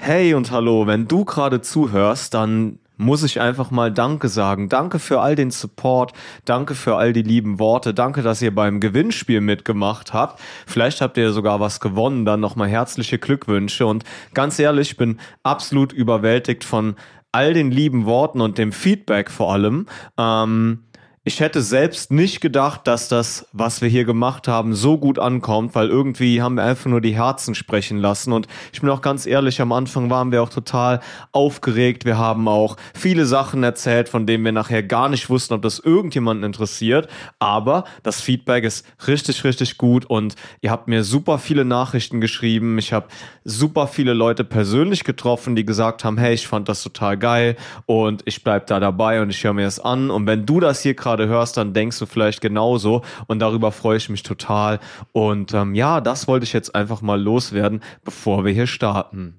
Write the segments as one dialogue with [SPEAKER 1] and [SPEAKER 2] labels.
[SPEAKER 1] Hey und hallo, wenn du gerade zuhörst, dann muss ich einfach mal Danke sagen. Danke für all den Support, danke für all die lieben Worte, danke, dass ihr beim Gewinnspiel mitgemacht habt. Vielleicht habt ihr sogar was gewonnen, dann nochmal herzliche Glückwünsche. Und ganz ehrlich, ich bin absolut überwältigt von all den lieben Worten und dem Feedback vor allem. Ich hätte selbst nicht gedacht, dass das, was wir hier gemacht haben, so gut ankommt, weil irgendwie haben wir einfach nur die Herzen sprechen lassen. Und ich bin auch ganz ehrlich, am Anfang waren wir auch total aufgeregt. Wir haben auch viele Sachen erzählt, von denen wir nachher gar nicht wussten, ob das irgendjemanden interessiert. Aber das Feedback ist richtig, richtig gut und ihr habt mir super viele Nachrichten geschrieben. Ich habe super viele Leute persönlich getroffen, die gesagt haben, hey, ich fand das total geil und ich bleib da dabei und ich höre mir das an. Und wenn du das hier gerade hörst, dann denkst du vielleicht genauso und darüber freue ich mich total und ja, das wollte ich jetzt einfach mal loswerden, bevor wir hier starten.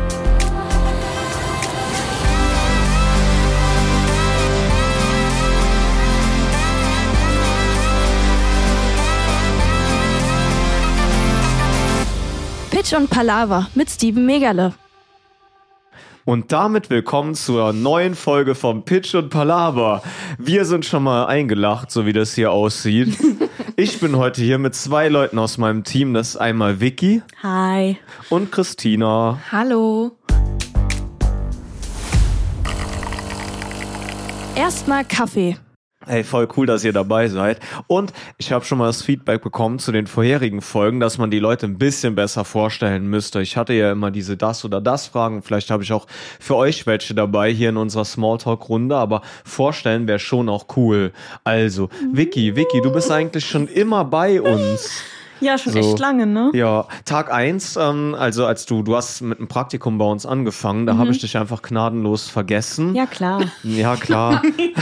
[SPEAKER 2] Pitch und Palaver mit Steven Megale.
[SPEAKER 1] Und damit willkommen zur neuen Folge vom Pitch und Palaver. Wir sind schon mal eingelacht, so wie das hier aussieht. Ich bin heute hier mit 2 Leuten aus meinem Team. Das ist einmal Vicky.
[SPEAKER 2] Hi.
[SPEAKER 1] Und Christina.
[SPEAKER 3] Hallo.
[SPEAKER 2] Erstmal Kaffee.
[SPEAKER 1] Hey, voll cool, dass ihr dabei seid. Und ich habe schon mal das Feedback bekommen zu den vorherigen Folgen, dass man die Leute ein bisschen besser vorstellen müsste. Ich hatte ja immer diese das oder das Fragen. Vielleicht habe ich auch für euch welche dabei hier in unserer Smalltalk-Runde. Aber vorstellen wäre schon auch cool. Also, Vicky, du bist eigentlich schon immer bei uns.
[SPEAKER 3] Ja, schon
[SPEAKER 1] so,
[SPEAKER 3] echt lange, ne?
[SPEAKER 1] Ja, Tag 1, also als du hast mit einem Praktikum bei uns angefangen, da habe ich dich einfach gnadenlos vergessen.
[SPEAKER 3] Ja, klar.
[SPEAKER 1] Ja, klar.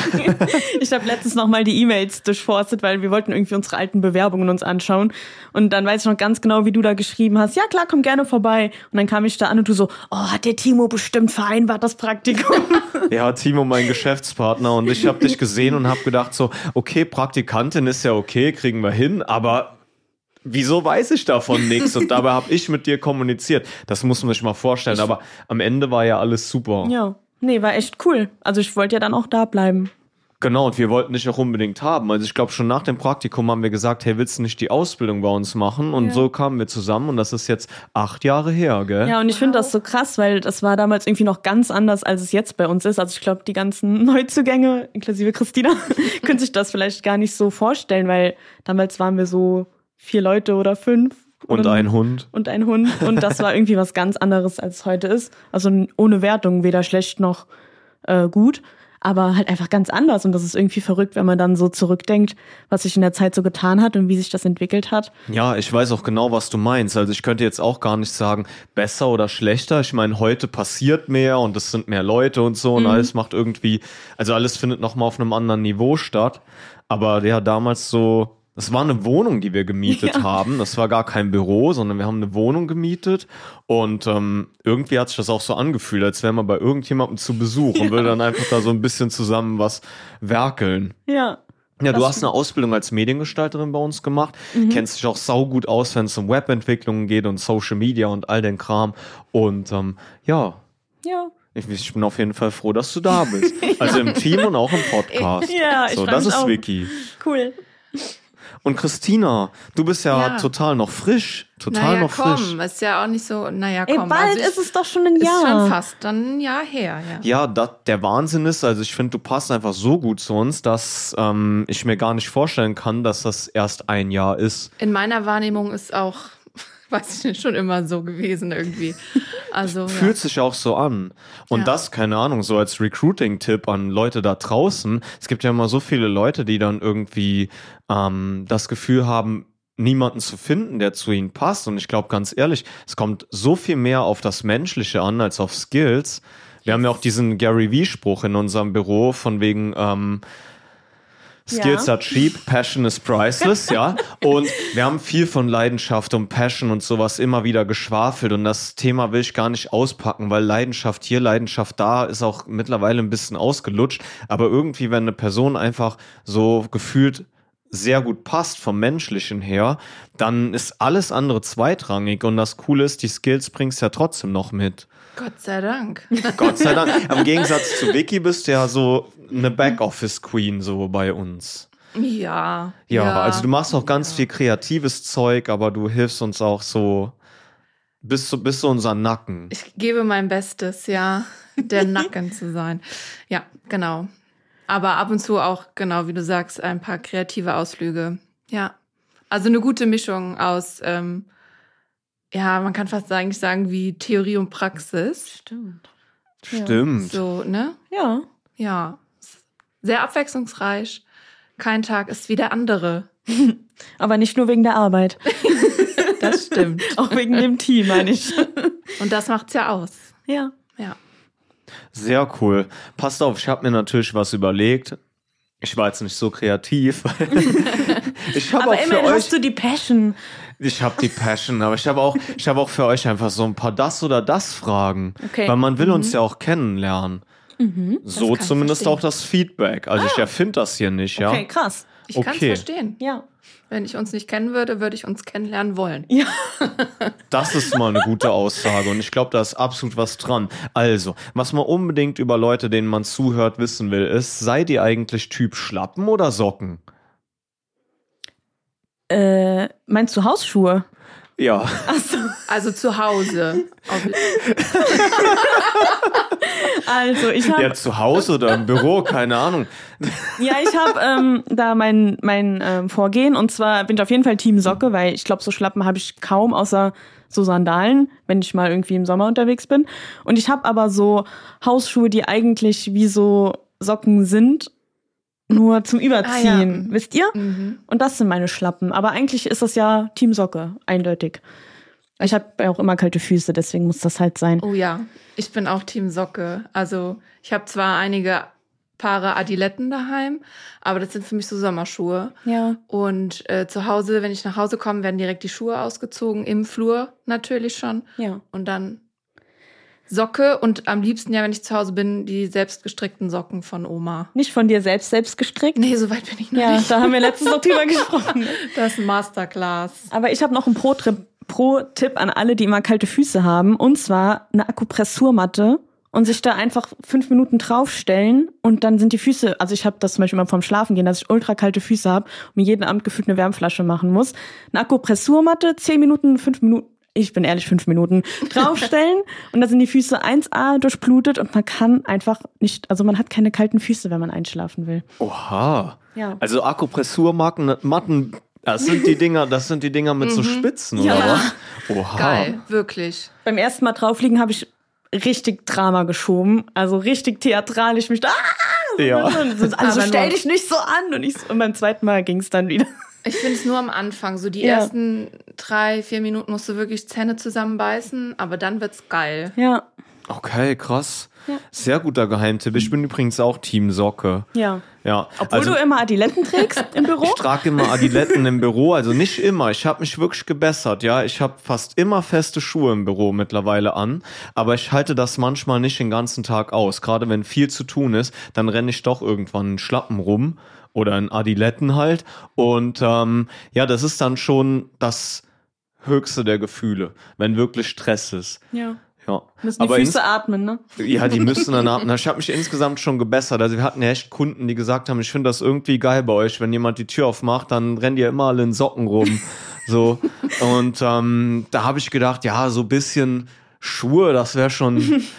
[SPEAKER 3] Ich habe letztens nochmal die E-Mails durchforstet, weil wir wollten irgendwie unsere alten Bewerbungen uns anschauen. Und dann weiß ich noch ganz genau, wie du da geschrieben hast. Ja, klar, komm gerne vorbei. Und dann kam ich da an und du so, oh, hat der Timo bestimmt vereinbart, das Praktikum.
[SPEAKER 1] Ja, Timo, mein Geschäftspartner. Und ich habe dich gesehen und habe gedacht so, okay, Praktikantin ist ja okay, kriegen wir hin, aber wieso weiß ich davon nichts? Und dabei habe ich mit dir kommuniziert. Das muss man sich mal vorstellen. Aber am Ende war ja alles super.
[SPEAKER 3] Ja, nee, war echt cool. Also ich wollte ja dann auch da bleiben.
[SPEAKER 1] Genau, und wir wollten dich auch unbedingt haben. Also ich glaube, schon nach dem Praktikum haben wir gesagt, hey, willst du nicht die Ausbildung bei uns machen? Und so kamen wir zusammen und das ist jetzt 8 Jahre her, gell?
[SPEAKER 3] Ja, und ich finde das so krass, weil das war damals irgendwie noch ganz anders, als es jetzt bei uns ist. Also ich glaube, die ganzen Neuzugänge, inklusive Christina, können sich das vielleicht gar nicht so vorstellen, weil damals waren wir so 4 Leute oder 5.
[SPEAKER 1] Und ein Hund.
[SPEAKER 3] Und ein Hund. Und das war irgendwie was ganz anderes, als es heute ist. Also ohne Wertung, weder schlecht noch gut, aber halt einfach ganz anders. Und das ist irgendwie verrückt, wenn man dann so zurückdenkt, was sich in der Zeit so getan hat und wie sich das entwickelt hat.
[SPEAKER 1] Ja, ich weiß auch genau, was du meinst. Also ich könnte jetzt auch gar nicht sagen, besser oder schlechter. Ich meine, heute passiert mehr und es sind mehr Leute und so und alles macht irgendwie, also alles findet nochmal auf einem anderen Niveau statt. Aber ja, damals so, das war eine Wohnung, die wir gemietet haben. Das war gar kein Büro, sondern wir haben eine Wohnung gemietet. Und irgendwie hat sich das auch so angefühlt, als wären wir bei irgendjemandem zu Besuch und würde dann einfach da so ein bisschen zusammen was werkeln.
[SPEAKER 3] Ja.
[SPEAKER 1] Ja, du hast eine Ausbildung als Mediengestalterin bei uns gemacht. Kennst dich auch saugut aus, wenn es um Webentwicklung geht und Social Media und all den Kram. Und ja. Ich bin auf jeden Fall froh, dass du da bist. Also im Team und auch im Podcast.
[SPEAKER 3] Ja, ich
[SPEAKER 1] so,
[SPEAKER 3] fand
[SPEAKER 1] das ist
[SPEAKER 3] auch
[SPEAKER 1] Vicky.
[SPEAKER 3] Cool.
[SPEAKER 1] Und Christina, du bist ja total noch frisch.
[SPEAKER 4] Komm, ist ja auch nicht so, komm.
[SPEAKER 3] Bald ist es doch schon ein Jahr.
[SPEAKER 4] Ist schon fast dann ein Jahr her, ja.
[SPEAKER 1] Ja, der Wahnsinn ist, also ich finde, du passt einfach so gut zu uns, dass ich mir gar nicht vorstellen kann, dass das erst ein Jahr ist.
[SPEAKER 4] In meiner Wahrnehmung ist auch, weiß ich nicht, schon immer so gewesen irgendwie. Also,
[SPEAKER 1] Fühlt sich auch so an. Und das, keine Ahnung, so als Recruiting-Tipp an Leute da draußen. Es gibt ja immer so viele Leute, die dann irgendwie das Gefühl haben, niemanden zu finden, der zu ihnen passt. Und ich glaube, ganz ehrlich, es kommt so viel mehr auf das Menschliche an, als auf Skills. Wir haben ja auch diesen Gary Vee-Spruch in unserem Büro von wegen Skills are cheap, Passion is priceless, ja. Und wir haben viel von Leidenschaft und Passion und sowas immer wieder geschwafelt. Und das Thema will ich gar nicht auspacken, weil Leidenschaft hier, Leidenschaft da ist auch mittlerweile ein bisschen ausgelutscht. Aber irgendwie, wenn eine Person einfach so gefühlt sehr gut passt vom Menschlichen her, dann ist alles andere zweitrangig und das Coole ist, die Skills bringst du ja trotzdem noch mit.
[SPEAKER 4] Gott sei Dank.
[SPEAKER 1] Gott sei Dank. Im Gegensatz zu Vicky bist du ja so eine Backoffice-Queen so bei uns.
[SPEAKER 4] Ja.
[SPEAKER 1] Ja, also du machst auch ganz viel kreatives Zeug, aber du hilfst uns auch so, bist so unser Nacken.
[SPEAKER 4] Ich gebe mein Bestes, ja, der Nacken zu sein. Ja, genau. Aber ab und zu auch, genau wie du sagst, ein paar kreative Ausflüge. Ja, also eine gute Mischung aus, ja, man kann fast eigentlich sagen, wie Theorie und Praxis.
[SPEAKER 1] Stimmt.
[SPEAKER 4] So, ne?
[SPEAKER 3] Ja.
[SPEAKER 4] Ja, sehr abwechslungsreich. Kein Tag ist wie der andere.
[SPEAKER 3] Aber nicht nur wegen der Arbeit.
[SPEAKER 4] Das stimmt.
[SPEAKER 3] Auch wegen dem Team, meine ich.
[SPEAKER 4] Und das macht's ja aus.
[SPEAKER 3] Ja.
[SPEAKER 4] Ja.
[SPEAKER 1] Sehr cool. Passt auf, ich habe mir natürlich was überlegt. Ich war jetzt nicht so kreativ. Ich habe
[SPEAKER 3] Aber
[SPEAKER 1] auch für
[SPEAKER 3] immerhin
[SPEAKER 1] euch,
[SPEAKER 3] hast du die Passion.
[SPEAKER 1] ich habe die Passion, aber ich habe auch für euch einfach so ein paar das oder das Fragen,
[SPEAKER 3] Okay.
[SPEAKER 1] weil man will uns ja auch kennenlernen. So
[SPEAKER 4] kann ich
[SPEAKER 1] zumindest
[SPEAKER 4] verstehen.
[SPEAKER 1] auch das Feedback. Also ich erfinde das hier nicht, ja.
[SPEAKER 3] Okay, krass.
[SPEAKER 4] Ich kann's
[SPEAKER 1] Okay.
[SPEAKER 4] verstehen.
[SPEAKER 3] Ja.
[SPEAKER 4] Wenn ich uns nicht kennen würde, würde ich uns kennenlernen wollen.
[SPEAKER 3] Ja.
[SPEAKER 1] Das ist mal eine gute Aussage und ich glaube, da ist absolut was dran. Also, was man unbedingt über Leute, denen man zuhört, wissen will, ist, seid ihr eigentlich Typ Schlappen oder Socken?
[SPEAKER 3] Meinst du Hausschuhe?
[SPEAKER 1] Ja.
[SPEAKER 4] Also zu Hause.
[SPEAKER 3] Also, ich habe
[SPEAKER 1] Ja, zu Hause oder im Büro, keine Ahnung.
[SPEAKER 3] Ja, ich habe da mein Vorgehen und zwar bin ich auf jeden Fall Team Socke, weil ich glaube, so Schlappen habe ich kaum, außer so Sandalen, wenn ich mal irgendwie im Sommer unterwegs bin. Und ich habe aber so Hausschuhe, die eigentlich wie so Socken sind, nur zum Überziehen, wisst ihr? Und das sind meine Schlappen. Aber eigentlich ist das ja Team Socke, eindeutig. Ich habe ja auch immer kalte Füße, deswegen muss das halt sein.
[SPEAKER 4] Oh ja, ich bin auch Team Socke. Also ich habe zwar einige Paare Adiletten daheim, aber das sind für mich so Sommerschuhe.
[SPEAKER 3] Ja.
[SPEAKER 4] Und zu Hause, wenn ich nach Hause komme, werden direkt die Schuhe ausgezogen, im Flur natürlich schon.
[SPEAKER 3] Ja.
[SPEAKER 4] Und dann Socke und am liebsten, ja, wenn ich zu Hause bin, die selbstgestrickten Socken von Oma.
[SPEAKER 3] Nicht von dir selbst gestrickt?
[SPEAKER 4] Nee, so weit bin ich noch
[SPEAKER 3] Ja,
[SPEAKER 4] nicht.
[SPEAKER 3] da haben wir letztens noch drüber gesprochen.
[SPEAKER 4] Das ist ein Masterclass.
[SPEAKER 3] Aber ich habe noch einen Pro-Tipp an alle, die immer kalte Füße haben. Und zwar eine Akupressurmatte und sich da einfach 5 Minuten draufstellen und dann sind die Füße, also ich habe das zum Beispiel immer vorm Schlafen gehen, dass ich ultra kalte Füße habe und mir jeden Abend gefühlt eine Wärmflasche machen muss. Eine Akupressurmatte, 10 Minuten, 5 Minuten, ich bin ehrlich, 5 Minuten draufstellen und da sind die Füße 1A durchblutet und man kann einfach nicht, also man hat keine kalten Füße, wenn man einschlafen will.
[SPEAKER 1] Oha.
[SPEAKER 3] Ja.
[SPEAKER 1] Also Akupressurmatten, das sind die Dinger mit so Spitzen, oder
[SPEAKER 3] Ja.
[SPEAKER 1] was? Oha.
[SPEAKER 4] Geil, wirklich.
[SPEAKER 3] Beim ersten Mal draufliegen habe ich richtig Drama geschoben, also richtig theatralisch mich da.
[SPEAKER 1] Ja.
[SPEAKER 3] Also
[SPEAKER 4] Aber
[SPEAKER 3] stell
[SPEAKER 4] nur-
[SPEAKER 3] dich nicht so an und beim zweiten Mal ging es dann wieder.
[SPEAKER 4] Ich finde es nur am Anfang. So die
[SPEAKER 3] Ja.
[SPEAKER 4] ersten 3-4 Minuten musst du wirklich Zähne zusammenbeißen, aber dann wird's geil.
[SPEAKER 3] Ja,
[SPEAKER 1] Okay, krass.
[SPEAKER 3] Ja.
[SPEAKER 1] Sehr guter Geheimtipp. Ich bin übrigens auch Team Socke.
[SPEAKER 3] ja.
[SPEAKER 1] Ja.
[SPEAKER 3] Obwohl
[SPEAKER 1] also,
[SPEAKER 3] du immer Adiletten trägst im Büro.
[SPEAKER 1] ich trage immer Adiletten im Büro, also nicht immer. Ich habe mich wirklich gebessert, ja. Ich habe fast immer feste Schuhe im Büro mittlerweile an, aber ich halte das manchmal nicht den ganzen Tag aus. Gerade wenn viel zu tun ist, dann renne ich doch irgendwann in Schlappen rum oder in Adiletten halt. Und ja, das ist dann schon das höchste der Gefühle, wenn wirklich Stress ist.
[SPEAKER 3] Ja.
[SPEAKER 1] Ja.
[SPEAKER 3] Müssen die
[SPEAKER 1] Aber
[SPEAKER 3] Füße atmen, ne?
[SPEAKER 1] ja, die müssen dann atmen. Ich habe mich insgesamt schon gebessert. Also wir hatten ja echt Kunden, die gesagt haben, ich finde das irgendwie geil bei euch. Wenn jemand die Tür aufmacht, dann rennt ihr immer alle in Socken rum. So. Und da habe ich gedacht, ja, so ein bisschen Schuhe, das wäre schon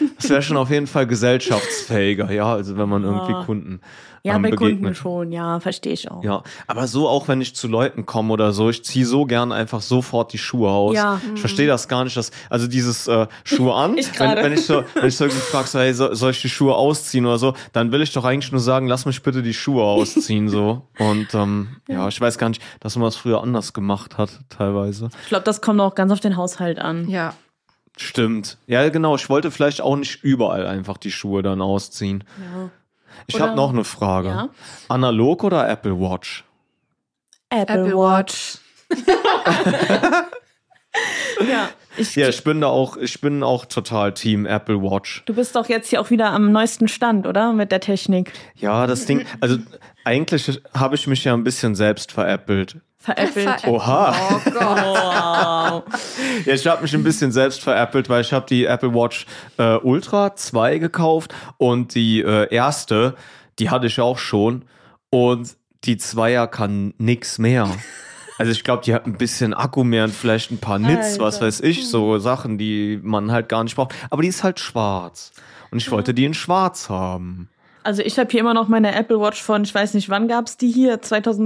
[SPEAKER 1] auf jeden Fall gesellschaftsfähiger. Ja, also wenn man irgendwie Kunden
[SPEAKER 3] Ja, bei
[SPEAKER 1] begegnet.
[SPEAKER 3] Kunden schon, ja, verstehe ich auch.
[SPEAKER 1] Ja, aber so auch wenn ich zu Leuten komme oder so, ich ziehe so gern einfach sofort die Schuhe aus.
[SPEAKER 3] Ja.
[SPEAKER 1] Ich verstehe das gar nicht, also dieses Schuhe an,
[SPEAKER 3] Ich gerade.
[SPEAKER 1] wenn ich so irgendwie frage, so, hey, soll ich die Schuhe ausziehen oder so, dann will ich doch eigentlich nur sagen, lass mich bitte die Schuhe ausziehen so. Und ja, ich weiß gar nicht, dass man das früher anders gemacht hat, teilweise.
[SPEAKER 3] Ich glaube, das kommt auch ganz auf den Haushalt an.
[SPEAKER 4] Ja.
[SPEAKER 1] Stimmt. Ja, genau, ich wollte vielleicht auch nicht überall einfach die Schuhe dann ausziehen.
[SPEAKER 3] Ja.
[SPEAKER 1] Ich
[SPEAKER 3] Oder-
[SPEAKER 1] habe noch eine Frage.
[SPEAKER 3] Ja?
[SPEAKER 1] Analog oder Apple Watch?
[SPEAKER 3] Apple Watch. Ja.
[SPEAKER 1] Ich bin auch total Team Apple Watch.
[SPEAKER 3] Du bist doch jetzt hier auch wieder am neuesten Stand, oder? Mit der Technik.
[SPEAKER 1] Ja, das Ding, also eigentlich habe ich mich ja ein bisschen selbst veräppelt.
[SPEAKER 3] Veräppelt.
[SPEAKER 1] Oha.
[SPEAKER 4] Oh Gott.
[SPEAKER 3] Wow.
[SPEAKER 1] Ja, ich habe mich ein bisschen selbst veräppelt, weil ich habe die Apple Watch Ultra 2 gekauft und die erste, die hatte ich auch schon und die Zweier kann nix mehr. Also ich glaube, die hat ein bisschen Akku mehr und vielleicht ein paar Nits,
[SPEAKER 3] Alter.
[SPEAKER 1] was weiß ich, so Sachen, die man halt gar nicht braucht. Aber die ist halt schwarz und ich wollte die in schwarz haben.
[SPEAKER 3] Also ich habe hier immer noch meine Apple Watch von, ich weiß nicht, wann gab's die hier?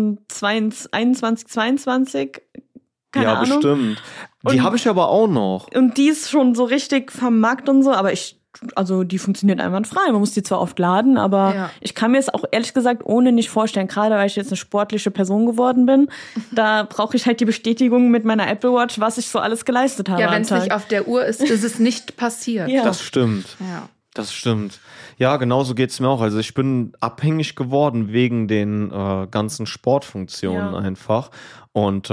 [SPEAKER 3] 2021, 22? Keine
[SPEAKER 1] Ja,
[SPEAKER 3] Ahnung.
[SPEAKER 1] bestimmt. Die
[SPEAKER 3] Und-
[SPEAKER 1] habe ich aber auch noch.
[SPEAKER 3] Und die ist schon so richtig vermarkt und so, aber also die funktioniert einwandfrei. Man muss die zwar oft laden, aber
[SPEAKER 4] Ja.
[SPEAKER 3] ich kann mir es auch ehrlich gesagt ohne nicht vorstellen, gerade weil ich jetzt eine sportliche Person geworden bin, da brauche ich halt die Bestätigung mit meiner Apple Watch, was ich so alles geleistet habe
[SPEAKER 4] Ja, wenn
[SPEAKER 3] am
[SPEAKER 4] es
[SPEAKER 3] Tag.
[SPEAKER 4] nicht auf der Uhr ist, ist es nicht passiert.
[SPEAKER 3] Ja.
[SPEAKER 1] Das stimmt.
[SPEAKER 4] Ja.
[SPEAKER 1] Das stimmt. Ja, genauso geht's mir auch. Also ich bin abhängig geworden wegen den ganzen Sportfunktionen
[SPEAKER 3] Ja.
[SPEAKER 1] einfach. Und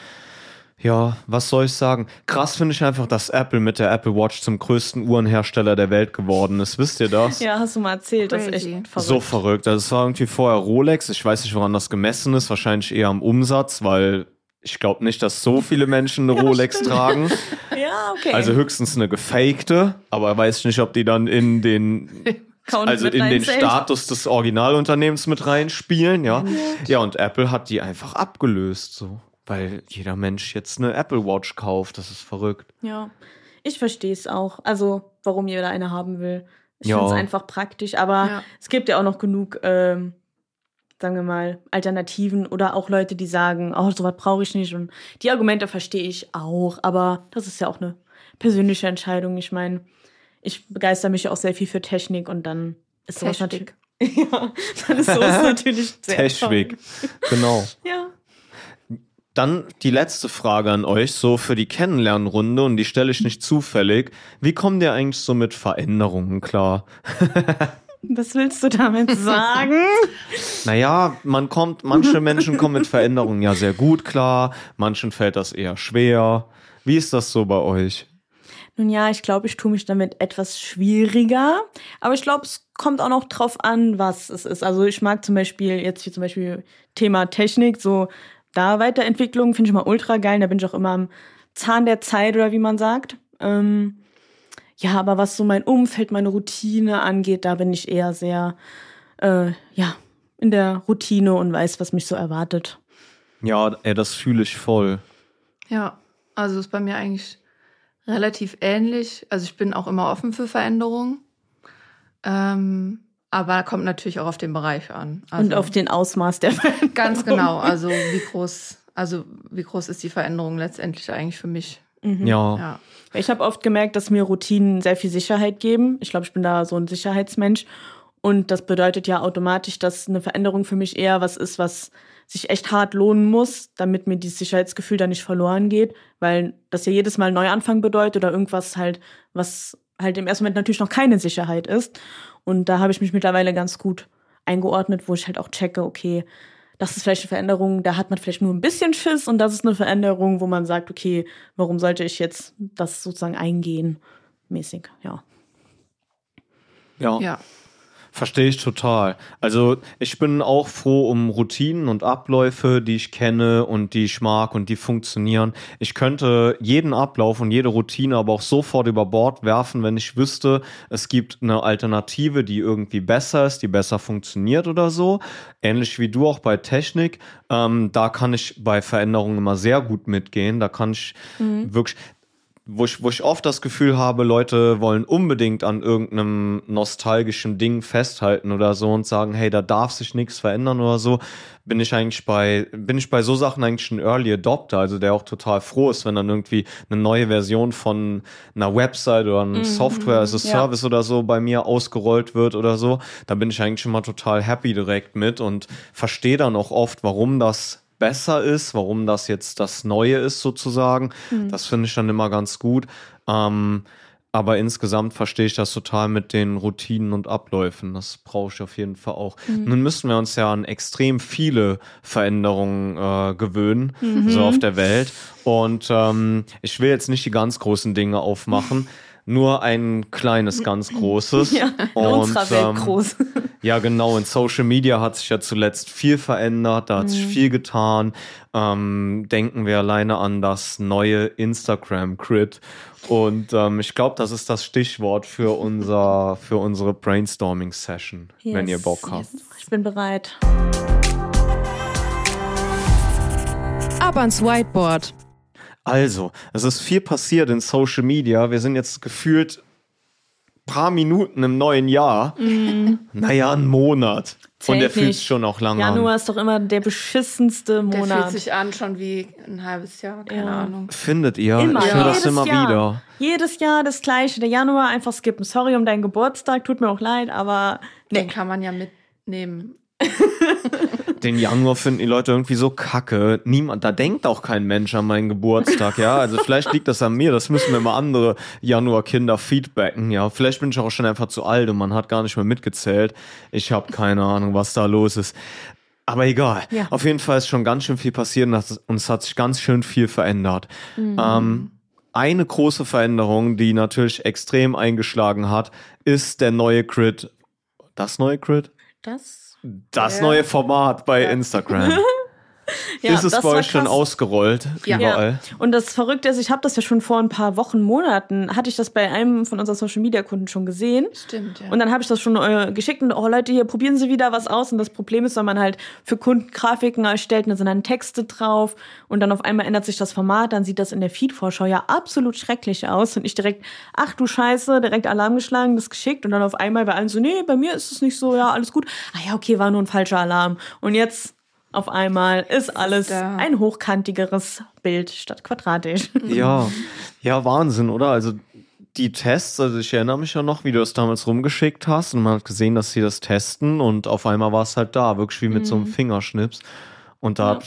[SPEAKER 1] ja, was soll ich sagen? Krass finde ich einfach, dass Apple mit der Apple Watch zum größten Uhrenhersteller der Welt geworden ist. Wisst ihr das?
[SPEAKER 3] Ja, hast du mal erzählt, das ist
[SPEAKER 4] Crazy.
[SPEAKER 3] echt verrückt.
[SPEAKER 1] So verrückt. Also es war irgendwie vorher Rolex. Ich weiß nicht, woran das gemessen ist. Wahrscheinlich eher am Umsatz, weil ich glaube nicht, dass so viele Menschen eine Rolex tragen.
[SPEAKER 3] Ja, okay.
[SPEAKER 1] Also höchstens eine gefakte, aber weiß ich nicht, ob die dann in den
[SPEAKER 3] Count
[SPEAKER 1] also
[SPEAKER 3] mit
[SPEAKER 1] in den
[SPEAKER 3] reinzählt.
[SPEAKER 1] Status des Originalunternehmens mit reinspielen, ja. Ja, und Apple hat die einfach abgelöst, so. Weil jeder Mensch jetzt eine Apple Watch kauft. Das ist verrückt.
[SPEAKER 3] Ja, ich verstehe es auch. Also, warum jeder eine haben will. Ich
[SPEAKER 1] Ja.
[SPEAKER 3] finde es einfach praktisch, aber
[SPEAKER 4] Ja.
[SPEAKER 3] es gibt ja auch noch genug, sagen wir mal, Alternativen oder auch Leute, die sagen, oh, sowas brauche ich nicht. Und die Argumente verstehe ich auch, aber das ist ja auch eine persönliche Entscheidung. Ich meine, ich begeister mich ja auch sehr viel für Technik und dann ist sowas natürlich.
[SPEAKER 4] Technik.
[SPEAKER 3] Ja, dann ist sowas natürlich sehr
[SPEAKER 1] Technik.
[SPEAKER 3] toll.
[SPEAKER 1] Genau.
[SPEAKER 3] Ja.
[SPEAKER 1] Dann die letzte Frage an euch, so für die Kennenlernrunde, und die stelle ich nicht zufällig. Wie kommt ihr eigentlich so mit Veränderungen klar?
[SPEAKER 3] Was willst du damit sagen?
[SPEAKER 1] Naja, manche Menschen kommen mit Veränderungen ja sehr gut klar, manchen fällt das eher schwer. Wie ist das so bei euch?
[SPEAKER 3] Nun ja, ich glaube, ich tue mich damit etwas schwieriger. Aber ich glaube, es kommt auch noch drauf an, was es ist. Also ich mag zum Beispiel, jetzt hier zum Beispiel Thema Technik, so da Weiterentwicklung finde ich mal ultra geil. Da bin ich auch immer am Zahn der Zeit oder wie man sagt. Ja, aber was so mein Umfeld, meine Routine angeht, da bin ich eher sehr, in der Routine und weiß, was mich so erwartet.
[SPEAKER 1] Ja, ey, das fühle ich voll.
[SPEAKER 4] Ja, also ist bei mir eigentlich relativ ähnlich. Also ich bin auch immer offen für Veränderungen. Aber kommt natürlich auch auf den Bereich an. Also
[SPEAKER 3] Und auf den Ausmaß der Veränderung.
[SPEAKER 4] ganz genau. Also wie groß ist die Veränderung letztendlich eigentlich für mich?
[SPEAKER 1] Ja.
[SPEAKER 4] Ja.
[SPEAKER 3] Ich habe oft gemerkt, dass mir Routinen sehr viel Sicherheit geben. Ich glaube, ich bin da so ein Sicherheitsmensch. Und das bedeutet ja automatisch, dass eine Veränderung für mich eher was ist, was sich echt hart lohnen muss, damit mir dieses Sicherheitsgefühl da nicht verloren geht. Weil das ja jedes Mal Neuanfang bedeutet oder irgendwas halt, was halt im ersten Moment natürlich noch keine Sicherheit ist. Und da habe ich mich mittlerweile ganz gut eingeordnet, wo ich halt auch checke, okay, das ist vielleicht eine Veränderung, da hat man vielleicht nur ein bisschen Schiss und das ist eine Veränderung, wo man sagt, okay, warum sollte ich jetzt das sozusagen eingehen, mäßig, ja.
[SPEAKER 4] Ja.
[SPEAKER 1] Verstehe ich total. Also ich bin auch froh um Routinen und Abläufe, die ich kenne und die ich mag und die funktionieren. Ich könnte jeden Ablauf und jede Routine aber auch sofort über Bord werfen, wenn ich wüsste, es gibt eine Alternative, die irgendwie besser ist, die besser funktioniert oder so. Ähnlich wie du auch bei Technik. Da kann ich bei Veränderungen immer sehr gut mitgehen. Da kann ich wirklich... Wo ich oft das Gefühl habe, Leute wollen unbedingt an irgendeinem nostalgischen Ding festhalten oder so und sagen, hey, da darf sich nichts verändern oder so, bin ich bei so Sachen eigentlich ein Early Adopter, also der auch total froh ist, wenn dann irgendwie eine neue Version von einer Website oder einem Software as a Service oder so bei mir ausgerollt wird oder so. Da bin ich eigentlich immer total happy direkt mit und verstehe dann auch oft, warum das besser ist, warum das jetzt das Neue ist sozusagen. Das finde ich dann immer ganz gut. Aber insgesamt verstehe ich das total mit den Routinen und Abläufen. Das brauche ich auf jeden Fall auch. Nun müssen wir uns ja an extrem viele Veränderungen gewöhnen, so auf der Welt. Und ich will jetzt nicht die ganz großen Dinge aufmachen, nur ein kleines, ganz großes.
[SPEAKER 3] Ja, in unserer Welt groß.
[SPEAKER 1] Ja, genau. In Social Media hat sich ja zuletzt viel verändert, da hat sich viel getan. Denken wir alleine an das neue Instagram-Grid. Und ich glaube, das ist das Stichwort für unsere Brainstorming-Session, wenn ihr Bock habt.
[SPEAKER 3] Ich bin bereit.
[SPEAKER 2] Ab ans Whiteboard.
[SPEAKER 1] Also, es ist viel passiert in Social Media. Wir sind jetzt gefühlt paar Minuten im neuen Jahr. Naja, ein Monat. Und der fühlt sich schon auch lange an.
[SPEAKER 3] Januar ist doch immer der beschissenste Monat.
[SPEAKER 4] Der fühlt sich an schon wie ein halbes Jahr, keine Ahnung.
[SPEAKER 1] Findet ihr?
[SPEAKER 3] Immer.
[SPEAKER 1] Ich höre das
[SPEAKER 3] Jedes
[SPEAKER 1] immer
[SPEAKER 3] Jahr.
[SPEAKER 1] wieder.
[SPEAKER 3] Jedes Jahr das Gleiche. Der Januar einfach skippen. Sorry um deinen Geburtstag, tut mir auch leid, aber
[SPEAKER 4] Den kann man ja mitnehmen.
[SPEAKER 1] Den Januar finden die Leute irgendwie so kacke. Da denkt auch kein Mensch an meinen Geburtstag, ja. Also vielleicht liegt das an mir, das müssen mir mal andere Januar-Kinder feedbacken, ja. Vielleicht bin ich auch schon einfach zu alt und man hat gar nicht mehr mitgezählt. Ich habe keine Ahnung, was da los ist. Aber egal.
[SPEAKER 3] Ja.
[SPEAKER 1] Auf jeden Fall ist schon ganz schön viel passiert und es hat sich ganz schön viel verändert. Eine große Veränderung, die natürlich extrem eingeschlagen hat, ist der neue Grid. Das neue Grid? Das neue Format bei Instagram.
[SPEAKER 3] Ja,
[SPEAKER 1] ist es
[SPEAKER 3] das
[SPEAKER 1] bei
[SPEAKER 3] war
[SPEAKER 1] euch schon
[SPEAKER 3] krass.
[SPEAKER 1] ausgerollt?
[SPEAKER 4] Ja.
[SPEAKER 1] Überall?
[SPEAKER 3] Ja. Und das Verrückte ist, ich habe das ja schon vor ein paar Wochen, Monaten, hatte ich das bei einem von unseren Social-Media-Kunden schon gesehen.
[SPEAKER 4] Stimmt, ja.
[SPEAKER 3] Und dann habe ich das schon geschickt und, Leute, hier probieren Sie wieder was aus. Und das Problem ist, wenn man halt für Kunden Grafiken erstellt, und da sind dann Texte drauf und dann auf einmal ändert sich das Format, dann sieht das in der Feed-Vorschau ja absolut schrecklich aus. Und ich direkt, ach du Scheiße, direkt Alarm geschlagen, das geschickt und dann auf einmal bei allen so, nee, bei mir ist es nicht so, ja, alles gut. Ah ja, okay, war nur ein falscher Alarm. Und jetzt auf einmal ist alles ein hochkantigeres Bild statt quadratisch.
[SPEAKER 1] Ja, Wahnsinn, oder? Also die Tests, also ich erinnere mich ja noch, wie du das damals rumgeschickt hast und man hat gesehen, dass sie das testen und auf einmal war es halt da, wirklich wie mit so einem Fingerschnips. Und da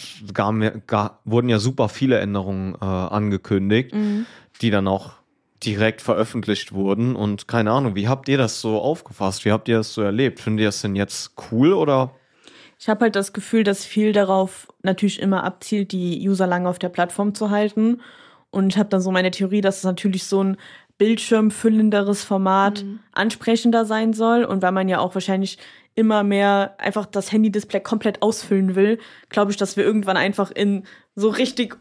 [SPEAKER 1] wurden ja super viele Änderungen angekündigt, die dann auch direkt veröffentlicht wurden und keine Ahnung, wie habt ihr das so aufgefasst? Wie habt ihr das so erlebt? Findet ihr das denn jetzt cool oder?
[SPEAKER 3] Ich habe halt das Gefühl, dass viel darauf natürlich immer abzielt, die User lange auf der Plattform zu halten. Und ich habe dann so meine Theorie, dass es natürlich so ein bildschirmfüllenderes Format ansprechender sein soll. Und weil man ja auch wahrscheinlich immer mehr einfach das Handy-Display komplett ausfüllen will, glaube ich, dass wir irgendwann einfach in so richtig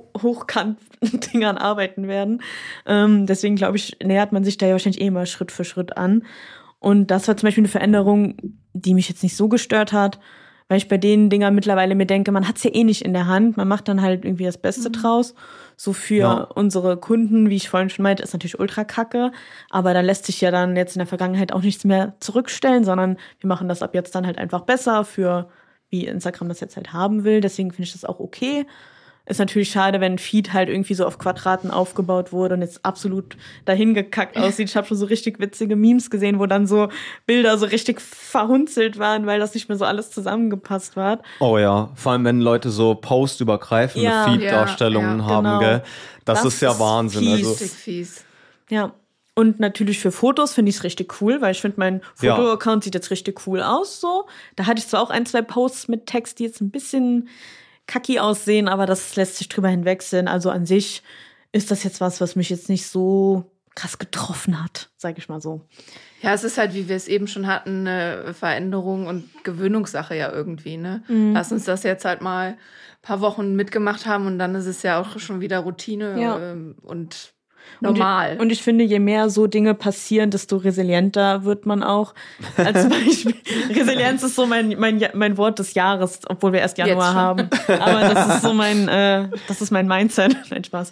[SPEAKER 3] Hochkant-Dingern arbeiten werden. Deswegen glaube ich, nähert man sich da ja wahrscheinlich eh mal Schritt für Schritt an. Und das war zum Beispiel eine Veränderung, die mich jetzt nicht so gestört hat, weil ich bei den Dingern mittlerweile mir denke, man hat's ja eh nicht in der Hand, man macht dann halt irgendwie das Beste draus. So für unsere Kunden, wie ich vorhin schon meinte, ist natürlich ultra kacke, aber da lässt sich ja dann jetzt in der Vergangenheit auch nichts mehr zurückstellen, sondern wir machen das ab jetzt dann halt einfach besser für, wie Instagram das jetzt halt haben will, deswegen finde ich das auch okay. Ist natürlich schade, wenn ein Feed halt irgendwie so auf Quadraten aufgebaut wurde und jetzt absolut dahin gekackt aussieht. Ich habe schon so richtig witzige Memes gesehen, wo dann so Bilder so richtig verhunzelt waren, weil das nicht mehr so alles zusammengepasst war.
[SPEAKER 1] Oh ja, vor allem wenn Leute so postübergreifende Feed-Darstellungen haben,
[SPEAKER 3] genau.
[SPEAKER 1] Gell? Das ist ja Wahnsinn.
[SPEAKER 3] Fies.
[SPEAKER 1] Also,
[SPEAKER 4] Fies.
[SPEAKER 3] Ja. Und natürlich für Fotos finde ich es richtig cool, weil ich finde, mein Foto-Account sieht jetzt richtig cool aus. So. Da hatte ich zwar auch 1, 2 Posts mit Text, die jetzt ein bisschen kacki aussehen, aber das lässt sich drüber hinwegsehen. Also an sich ist das jetzt was mich jetzt nicht so krass getroffen hat, sage ich mal so.
[SPEAKER 4] Ja, es ist halt, wie wir es eben schon hatten, eine Veränderung und Gewöhnungssache ja irgendwie, ne? Lass uns das jetzt halt mal ein paar Wochen mitgemacht haben und dann ist es ja auch schon wieder Routine und normal.
[SPEAKER 3] Und ich finde, je mehr so Dinge passieren, desto resilienter wird man auch. Als Beispiel, Resilienz ist so mein Wort des Jahres, obwohl wir erst Januar haben. Aber das ist so das ist mein Mindset. Nein, Spaß.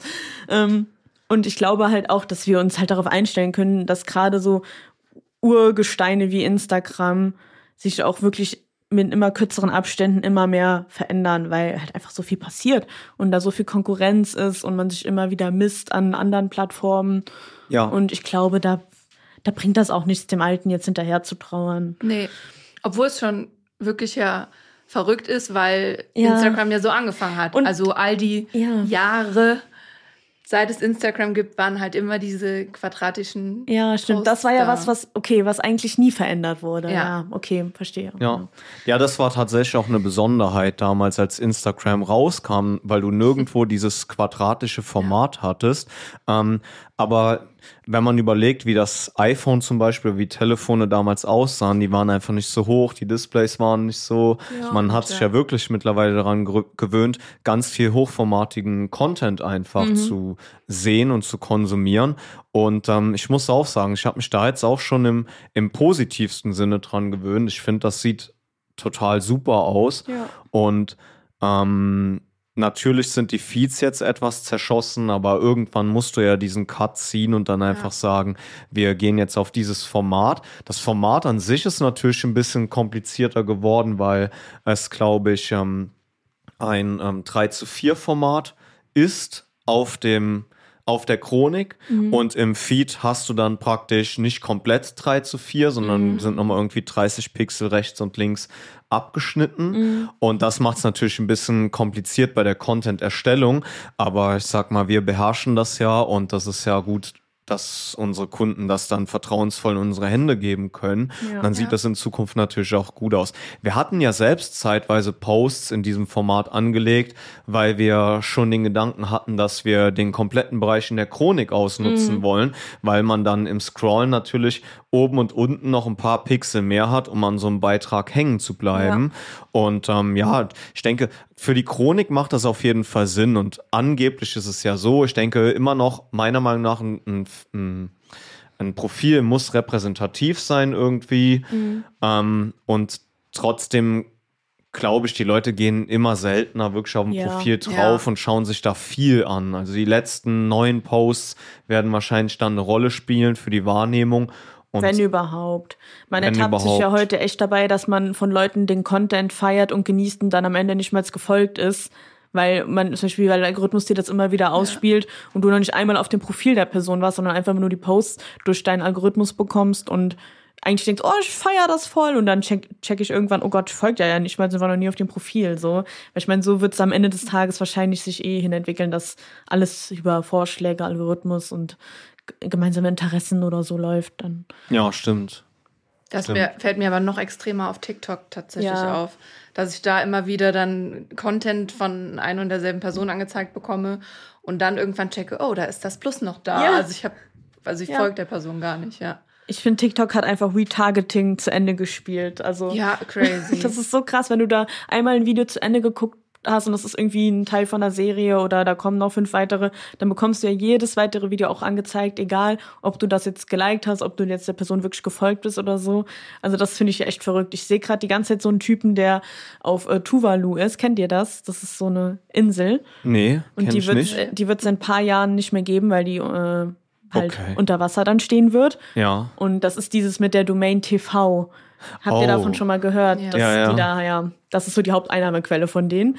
[SPEAKER 3] Und ich glaube halt auch, dass wir uns halt darauf einstellen können, dass gerade so Urgesteine wie Instagram sich auch wirklich mit immer kürzeren Abständen immer mehr verändern, weil halt einfach so viel passiert und da so viel Konkurrenz ist und man sich immer wieder misst an anderen Plattformen.
[SPEAKER 1] Ja.
[SPEAKER 3] Und ich glaube, da bringt das auch nichts, dem Alten jetzt hinterher zu trauern.
[SPEAKER 4] Nee, obwohl es schon wirklich ja verrückt ist, weil Instagram ja so angefangen hat.
[SPEAKER 3] Und
[SPEAKER 4] also all die Jahre seit es Instagram gibt, waren halt immer diese quadratischen
[SPEAKER 3] Ja, stimmt.
[SPEAKER 4] Posts
[SPEAKER 3] Das war ja
[SPEAKER 4] da.
[SPEAKER 3] was eigentlich nie verändert wurde.
[SPEAKER 4] Ja.
[SPEAKER 3] Ja, okay, verstehe.
[SPEAKER 1] Ja, das war tatsächlich auch eine Besonderheit damals, als Instagram rauskam, weil du nirgendwo dieses quadratische Format hattest. Aber wenn man überlegt, wie das iPhone zum Beispiel, wie Telefone damals aussahen, die waren einfach nicht so hoch, die Displays waren nicht so. Man hat sich ja wirklich mittlerweile daran gewöhnt, ganz viel hochformatigen Content einfach zu sehen und zu konsumieren. Und ich muss auch sagen, ich habe mich da jetzt auch schon im positivsten Sinne dran gewöhnt. Ich finde, das sieht total super aus.
[SPEAKER 3] Ja.
[SPEAKER 1] Und natürlich sind die Feeds jetzt etwas zerschossen, aber irgendwann musst du ja diesen Cut ziehen und dann einfach sagen, wir gehen jetzt auf dieses Format. Das Format an sich ist natürlich ein bisschen komplizierter geworden, weil es, glaube ich, ein 3:4 Format ist auf der Chronik und im Feed hast du dann praktisch nicht komplett 3:4, sondern sind nochmal irgendwie 30 Pixel rechts und links abgeschnitten und das macht es natürlich ein bisschen kompliziert bei der Content-Erstellung, aber ich sag mal, wir beherrschen das ja und das ist ja gut, dass unsere Kunden das dann vertrauensvoll in unsere Hände geben können.
[SPEAKER 3] Ja.
[SPEAKER 1] Dann sieht das in Zukunft natürlich auch gut aus. Wir hatten ja selbst zeitweise Posts in diesem Format angelegt, weil wir schon den Gedanken hatten, dass wir den kompletten Bereich in der Chronik ausnutzen wollen, weil man dann im Scrollen natürlich oben und unten noch ein paar Pixel mehr hat, um an so einem Beitrag hängen zu bleiben. Und ich denke, für die Chronik macht das auf jeden Fall Sinn und angeblich ist es ja so, ich denke immer noch, meiner Meinung nach, ein Profil muss repräsentativ sein irgendwie und trotzdem glaube ich, die Leute gehen immer seltener wirklich auf ein Profil drauf und schauen sich da viel an. Also die letzten 9 Posts werden wahrscheinlich dann eine Rolle spielen für die Wahrnehmung. Und
[SPEAKER 3] wenn überhaupt. Man ertappt sich ja heute echt dabei, dass man von Leuten den Content feiert und genießt und dann am Ende nicht mal gefolgt ist, weil man zum Beispiel, weil der Algorithmus dir das immer wieder ausspielt und du noch nicht einmal auf dem Profil der Person warst, sondern einfach nur die Posts durch deinen Algorithmus bekommst und eigentlich denkst, oh, ich feiere das voll und dann check ich irgendwann, oh Gott, folgt ja nicht mal, sind wir noch nie auf dem Profil, so. Weil ich meine, so wird es am Ende des Tages wahrscheinlich sich hin entwickeln, dass alles über Vorschläge, Algorithmus und gemeinsame Interessen oder so läuft dann.
[SPEAKER 1] Ja, stimmt.
[SPEAKER 4] Das fällt mir aber noch extremer auf TikTok tatsächlich auf, dass ich da immer wieder dann Content von ein und derselben Person angezeigt bekomme und dann irgendwann checke, oh, da ist das Plus noch da.
[SPEAKER 3] Ja.
[SPEAKER 4] Also ich folge der Person gar nicht,
[SPEAKER 3] Ich finde, TikTok hat einfach Retargeting zu Ende gespielt. Also
[SPEAKER 4] ja, crazy.
[SPEAKER 3] Das ist so krass, wenn du da einmal ein Video zu Ende geguckt hast und das ist irgendwie ein Teil von einer Serie oder da kommen noch 5 weitere, dann bekommst du ja jedes weitere Video auch angezeigt, egal ob du das jetzt geliked hast, ob du jetzt der Person wirklich gefolgt bist oder so. Also das finde ich echt verrückt. Ich sehe gerade die ganze Zeit so einen Typen, der auf Tuvalu ist. Kennt ihr das? Das ist so eine Insel.
[SPEAKER 1] Nee,
[SPEAKER 3] und
[SPEAKER 1] kenn ich nicht.
[SPEAKER 3] Die wird es in ein paar Jahren nicht mehr geben, weil die unter Wasser dann stehen wird.
[SPEAKER 1] Ja.
[SPEAKER 3] Und das ist dieses mit der Domain TV. Habt ihr davon schon mal gehört?
[SPEAKER 4] Ja.
[SPEAKER 3] Das ist so die Haupteinnahmequelle von denen.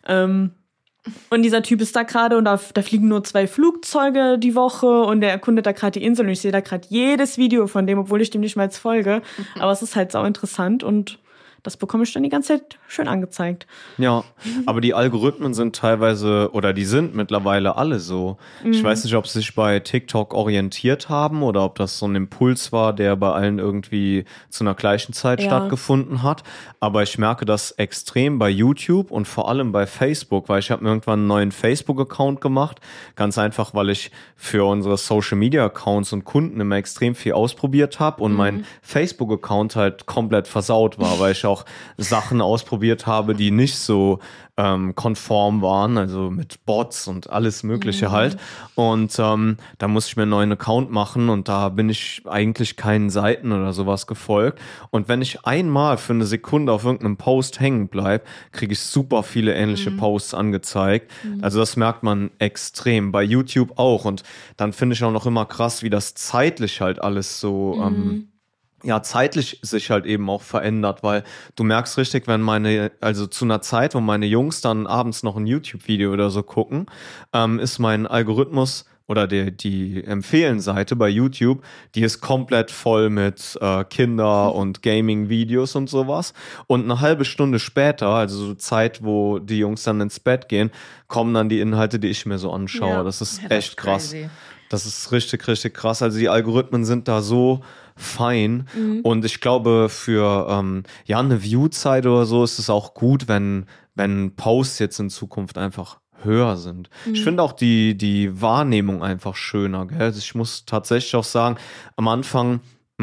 [SPEAKER 3] Und dieser Typ ist da gerade und da fliegen nur 2 Flugzeuge die Woche und der erkundet da gerade die Insel und ich sehe da gerade jedes Video von dem, obwohl ich dem nicht mal jetzt folge. Aber es ist halt sau interessant und das bekomme ich dann die ganze Zeit schön angezeigt.
[SPEAKER 1] Ja, aber die Algorithmen sind teilweise, oder die sind mittlerweile alle so. Ich weiß nicht, ob sie sich bei TikTok orientiert haben oder ob das so ein Impuls war, der bei allen irgendwie zu einer gleichen Zeit stattgefunden hat. Aber ich merke das extrem bei YouTube und vor allem bei Facebook, weil ich habe mir irgendwann einen neuen Facebook-Account gemacht. Ganz einfach, weil ich für unsere Social-Media-Accounts und Kunden immer extrem viel ausprobiert habe und mein Facebook-Account halt komplett versaut war, weil ich auch Sachen ausprobiert habe, die nicht so konform waren, also mit Bots und alles Mögliche halt. Und da musste ich mir einen neuen Account machen und da bin ich eigentlich keinen Seiten oder sowas gefolgt. Und wenn ich einmal für eine Sekunde auf irgendeinem Post hängen bleibe, kriege ich super viele ähnliche Posts angezeigt. Also das merkt man extrem. Bei YouTube auch. Und dann finde ich auch noch immer krass, wie das zeitlich halt alles so zeitlich sich halt eben auch verändert, weil du merkst richtig, wenn also zu einer Zeit, wo meine Jungs dann abends noch ein YouTube-Video oder so gucken, ist mein Algorithmus oder die Empfehlen-Seite bei YouTube, die ist komplett voll mit Kinder- und Gaming-Videos und sowas. Und eine halbe Stunde später, also so Zeit, wo die Jungs dann ins Bett gehen, kommen dann die Inhalte, die ich mir so anschaue.
[SPEAKER 3] Ja.
[SPEAKER 1] Das ist
[SPEAKER 4] Ja,
[SPEAKER 1] echt krass.
[SPEAKER 4] crazy.
[SPEAKER 1] Das ist richtig, richtig krass. Also die Algorithmen sind da so fein. Und ich glaube, für eine Viewzeit oder so ist es auch gut, wenn Posts jetzt in Zukunft einfach höher sind. Ich finde auch die Wahrnehmung einfach schöner, gell? Also ich muss tatsächlich auch sagen, am Anfang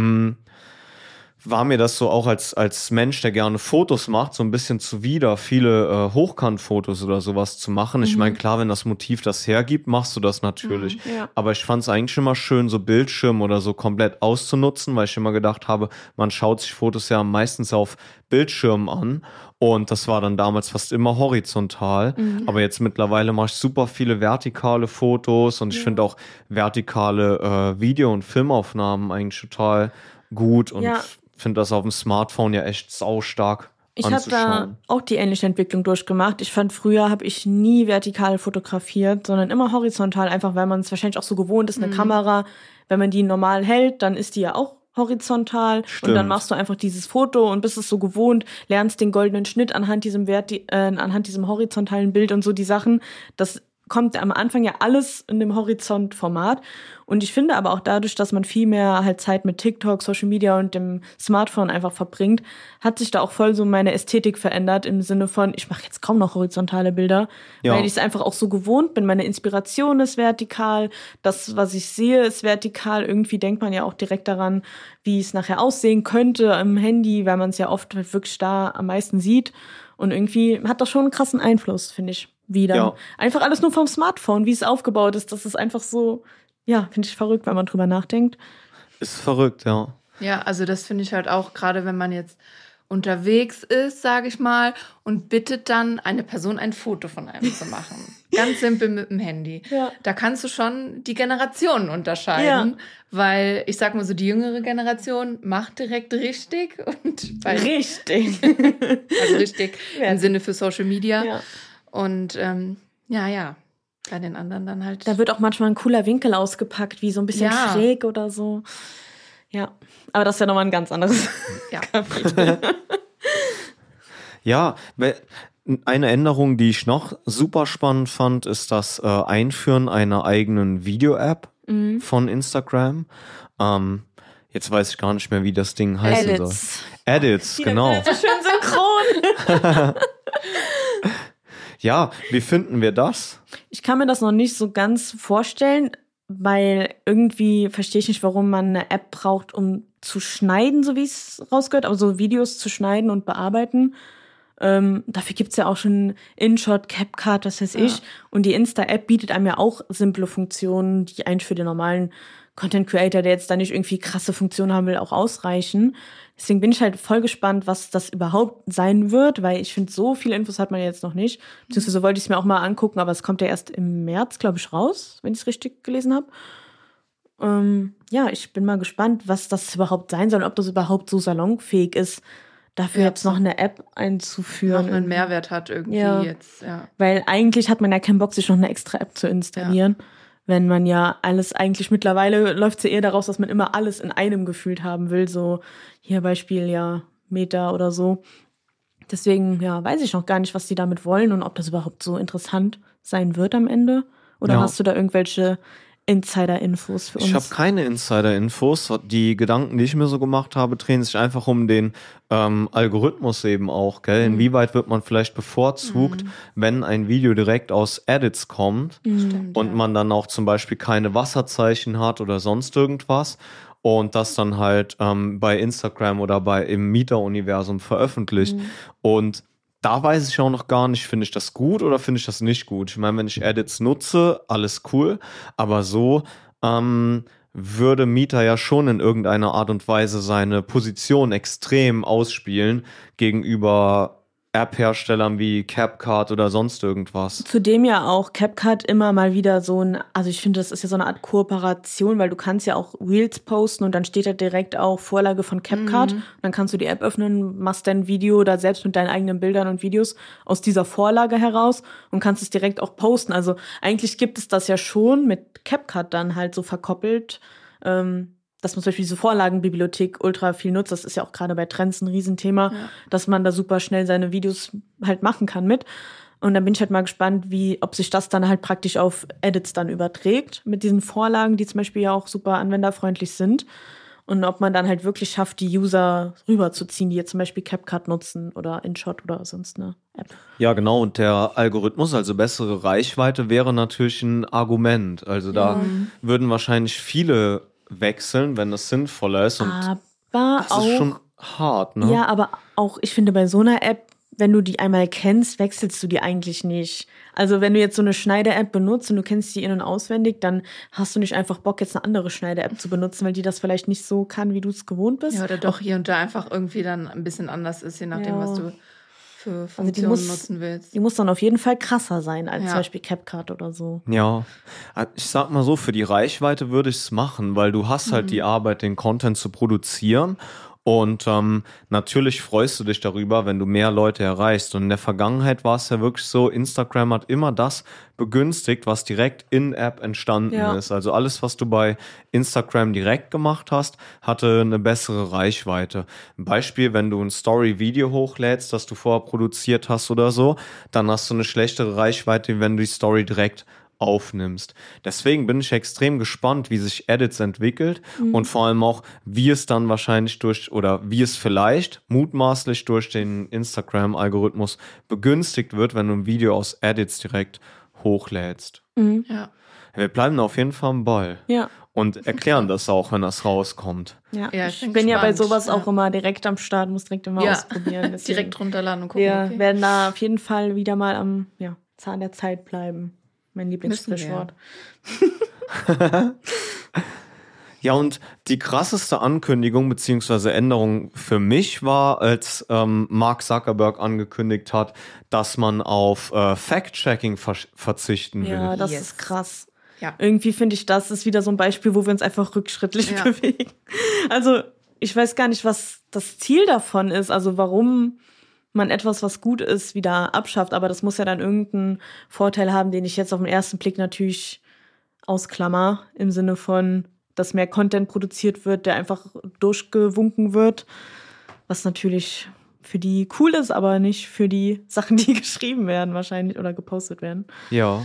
[SPEAKER 1] war mir das so auch als Mensch, der gerne Fotos macht, so ein bisschen zuwider, viele Hochkantfotos oder sowas zu machen. Ich meine, klar, wenn das Motiv das hergibt, machst du das natürlich.
[SPEAKER 3] Ja.
[SPEAKER 1] Aber ich fand es eigentlich immer schön, so Bildschirm oder so komplett auszunutzen, weil ich immer gedacht habe, man schaut sich Fotos ja meistens auf Bildschirmen an. Und das war dann damals fast immer horizontal. Aber jetzt mittlerweile mache ich super viele vertikale Fotos und ich finde auch vertikale Video- und Filmaufnahmen eigentlich total gut und
[SPEAKER 3] Ja.
[SPEAKER 1] finde das auf dem Smartphone ja echt saustark
[SPEAKER 3] Ich habe da
[SPEAKER 1] anzuschauen.
[SPEAKER 3] auch die ähnliche Entwicklung durchgemacht. Ich fand, früher habe ich nie vertikal fotografiert, sondern immer horizontal, einfach weil man es wahrscheinlich auch so gewohnt ist, eine Kamera, wenn man die normal hält, dann ist die ja auch horizontal und
[SPEAKER 1] Stimmt.
[SPEAKER 3] dann machst du einfach dieses Foto und bist es so gewohnt, lernst den goldenen Schnitt anhand diesem horizontalen Bild und so die Sachen. Das kommt am Anfang ja alles in dem Horizontformat. Und ich finde aber auch dadurch, dass man viel mehr halt Zeit mit TikTok, Social Media und dem Smartphone einfach verbringt, hat sich da auch voll so meine Ästhetik verändert im Sinne von, ich mache jetzt kaum noch horizontale Bilder,
[SPEAKER 1] Ja.
[SPEAKER 3] weil ich es einfach auch so gewohnt bin. Meine Inspiration ist vertikal, das, was ich sehe, ist vertikal. Irgendwie denkt man ja auch direkt daran, wie es nachher aussehen könnte im Handy, weil man es ja oft halt wirklich da am meisten sieht. Und irgendwie hat das schon einen krassen Einfluss, finde ich, wieder.
[SPEAKER 1] Ja.
[SPEAKER 3] Einfach alles nur vom Smartphone, wie es aufgebaut ist. Das ist einfach so, ja, finde ich verrückt, wenn man drüber nachdenkt.
[SPEAKER 1] Ist verrückt, ja.
[SPEAKER 4] Ja, also das finde ich halt auch, gerade wenn man jetzt unterwegs ist, sage ich mal, und bittet dann eine Person ein Foto von einem zu machen. Ganz simpel mit dem Handy.
[SPEAKER 3] Ja.
[SPEAKER 4] Da kannst du schon die Generationen unterscheiden, weil ich sag mal so, die jüngere Generation macht direkt richtig und bei,
[SPEAKER 3] Richtig.
[SPEAKER 4] also richtig im Sinne für Social Media.
[SPEAKER 3] Ja.
[SPEAKER 4] Und ja, bei den anderen dann halt.
[SPEAKER 3] Da wird auch manchmal ein cooler Winkel ausgepackt, wie so ein bisschen
[SPEAKER 4] Ja.
[SPEAKER 3] schräg oder so. Ja, aber das ist ja nochmal ein ganz anderes
[SPEAKER 4] Ja.
[SPEAKER 3] Kapitel.
[SPEAKER 1] Ja, eine Änderung, die ich noch super spannend fand, ist das Einführen einer eigenen Video-App von Instagram. Jetzt weiß ich gar nicht mehr, wie das Ding heißen
[SPEAKER 3] Edits.
[SPEAKER 1] soll. Edits, genau.
[SPEAKER 3] So schön synchron.
[SPEAKER 1] Ja, wie finden wir das?
[SPEAKER 3] Ich kann mir das noch nicht so ganz vorstellen, weil irgendwie verstehe ich nicht, warum man eine App braucht, um zu schneiden, so wie es rausgehört, aber so Videos zu schneiden und bearbeiten. Dafür gibt's ja auch schon InShot, CapCut, was weiß ich. Und die Insta-App bietet einem ja auch simple Funktionen, die eigentlich für den normalen Content-Creator, der jetzt da nicht irgendwie krasse Funktionen haben will, auch ausreichen. Deswegen bin ich halt voll gespannt, was das überhaupt sein wird, weil ich finde, so viele Infos hat man jetzt noch nicht. Beziehungsweise wollte ich es mir auch mal angucken, aber es kommt ja erst im März, glaube ich, raus, wenn ich es richtig gelesen habe. Ja, ich bin mal gespannt, was das überhaupt sein soll, ob das überhaupt so salonfähig ist, dafür
[SPEAKER 4] Ja,
[SPEAKER 3] jetzt noch eine App einzuführen.
[SPEAKER 4] noch einen Mehrwert hat irgendwie
[SPEAKER 3] Ja.
[SPEAKER 4] jetzt, ja.
[SPEAKER 3] Weil eigentlich hat man ja keinen Bock, sich noch eine extra App zu installieren. Wenn man ja alles eigentlich mittlerweile läuft es ja eher daraus, dass man immer alles in einem gefühlt haben will. So hier Beispiel ja Meta oder so. Deswegen, ja, weiß ich noch gar nicht, was die damit wollen und ob das überhaupt so interessant sein wird am Ende. Oder
[SPEAKER 1] Ja.
[SPEAKER 3] hast du da irgendwelche Insider-Infos für uns?
[SPEAKER 1] Ich habe keine Insider-Infos. Die Gedanken, die ich mir so gemacht habe, drehen sich einfach um den Algorithmus eben auch, gell? Inwieweit wird man vielleicht bevorzugt, wenn ein Video direkt aus Edits kommt
[SPEAKER 4] Stimmt,
[SPEAKER 1] und man dann auch zum Beispiel keine Wasserzeichen hat oder sonst irgendwas und das dann halt bei Instagram oder im Mieter-Universum veröffentlicht. Und da weiß ich auch noch gar nicht, finde ich das gut oder finde ich das nicht gut. Ich meine, wenn ich Edits nutze, alles cool, aber so würde Mieter ja schon in irgendeiner Art und Weise seine Position extrem ausspielen gegenüber App-Herstellern wie CapCut oder sonst irgendwas.
[SPEAKER 3] Zudem ja auch CapCut immer mal wieder also ich finde, das ist ja so eine Art Kooperation, weil du kannst ja auch Reels posten und dann steht da direkt auch Vorlage von CapCut. Und dann kannst du die App öffnen, machst dein Video oder selbst mit deinen eigenen Bildern und Videos aus dieser Vorlage heraus und kannst es direkt auch posten. Also eigentlich gibt es das ja schon mit CapCut dann halt so verkoppelt, dass man zum Beispiel diese Vorlagenbibliothek ultra viel nutzt. Das ist ja auch gerade bei Trends ein Riesenthema, dass man da super schnell seine Videos halt machen kann mit. Und dann bin ich halt mal gespannt, ob sich das dann halt praktisch auf Edits dann überträgt mit diesen Vorlagen, die zum Beispiel ja auch super anwenderfreundlich sind. Und ob man dann halt wirklich schafft, die User rüberzuziehen, die jetzt zum Beispiel CapCut nutzen oder InShot oder sonst eine App.
[SPEAKER 1] Ja, genau. Und der Algorithmus, also bessere Reichweite, wäre natürlich ein Argument. Also da würden wahrscheinlich viele wechseln, wenn das sinnvoller ist. Und
[SPEAKER 3] Aber
[SPEAKER 1] das
[SPEAKER 3] auch,
[SPEAKER 1] ist schon hart, ne?
[SPEAKER 3] ja, aber auch, ich finde, bei so einer App, wenn du die einmal kennst, wechselst du die eigentlich nicht. Also wenn du jetzt so eine Schneide-App benutzt und du kennst die in- und auswendig, dann hast du nicht einfach Bock, jetzt eine andere Schneide-App zu benutzen, weil die das vielleicht nicht so kann, wie du es gewohnt bist.
[SPEAKER 4] Ja, oder doch hier und da einfach irgendwie dann ein bisschen anders ist, je nachdem,
[SPEAKER 3] Ja.
[SPEAKER 4] was du für
[SPEAKER 3] Also die
[SPEAKER 4] Funktionen nutzen willst.
[SPEAKER 3] Die muss dann auf jeden Fall krasser sein als
[SPEAKER 4] Ja.
[SPEAKER 3] zum Beispiel CapCut oder so.
[SPEAKER 1] Ja, ich sag mal so, für die Reichweite würde ich es machen, weil du hast halt die Arbeit, den Content zu produzieren. Und natürlich freust du dich darüber, wenn du mehr Leute erreichst. Und in der Vergangenheit war es ja wirklich so, Instagram hat immer das begünstigt, was direkt in-App entstanden ist. Also alles, was du bei Instagram direkt gemacht hast, hatte eine bessere Reichweite. Ein Beispiel, wenn du ein Story-Video hochlädst, das du vorher produziert hast oder so, dann hast du eine schlechtere Reichweite, wenn du die Story direkt aufnimmst. Deswegen bin ich extrem gespannt, wie sich Edits entwickelt und vor allem auch, wie es dann wahrscheinlich wie es vielleicht mutmaßlich durch den Instagram-Algorithmus begünstigt wird, wenn du ein Video aus Edits direkt hochlädst.
[SPEAKER 4] Ja.
[SPEAKER 1] Wir bleiben da auf jeden Fall am Ball
[SPEAKER 3] Ja.
[SPEAKER 1] und erklären das auch, wenn das rauskommt.
[SPEAKER 3] Ja,
[SPEAKER 4] Ja,
[SPEAKER 3] ich
[SPEAKER 4] ich
[SPEAKER 3] bin ja bei
[SPEAKER 4] gespannt.
[SPEAKER 3] sowas auch
[SPEAKER 4] Ja.
[SPEAKER 3] immer direkt am Start, muss direkt immer
[SPEAKER 4] Ja.
[SPEAKER 3] ausprobieren. Deswegen,
[SPEAKER 4] Direkt runterladen und gucken.
[SPEAKER 3] wir
[SPEAKER 4] okay.
[SPEAKER 3] werden da auf jeden Fall wieder mal am Zahn der Zeit bleiben. Mein
[SPEAKER 4] Müssen
[SPEAKER 3] Lieblingssprichwort.
[SPEAKER 1] Ja, und die krasseste Ankündigung bzw. Änderung für mich war, als Mark Zuckerberg angekündigt hat, dass man auf Fact-Checking verzichten will.
[SPEAKER 3] Ja, das
[SPEAKER 4] Yes.
[SPEAKER 3] ist krass.
[SPEAKER 4] Ja.
[SPEAKER 3] Irgendwie finde ich, das ist wieder so ein Beispiel, wo wir uns einfach rückschrittlich
[SPEAKER 4] Ja.
[SPEAKER 3] bewegen. Also ich weiß gar nicht, was das Ziel davon ist, also warum man etwas, was gut ist, wieder abschafft. Aber das muss ja dann irgendeinen Vorteil haben, den ich jetzt auf den ersten Blick natürlich ausklammer, im Sinne von, dass mehr Content produziert wird, der einfach durchgewunken wird, was natürlich für die cool ist, aber nicht für die Sachen, die geschrieben werden wahrscheinlich oder gepostet werden.
[SPEAKER 1] Ja.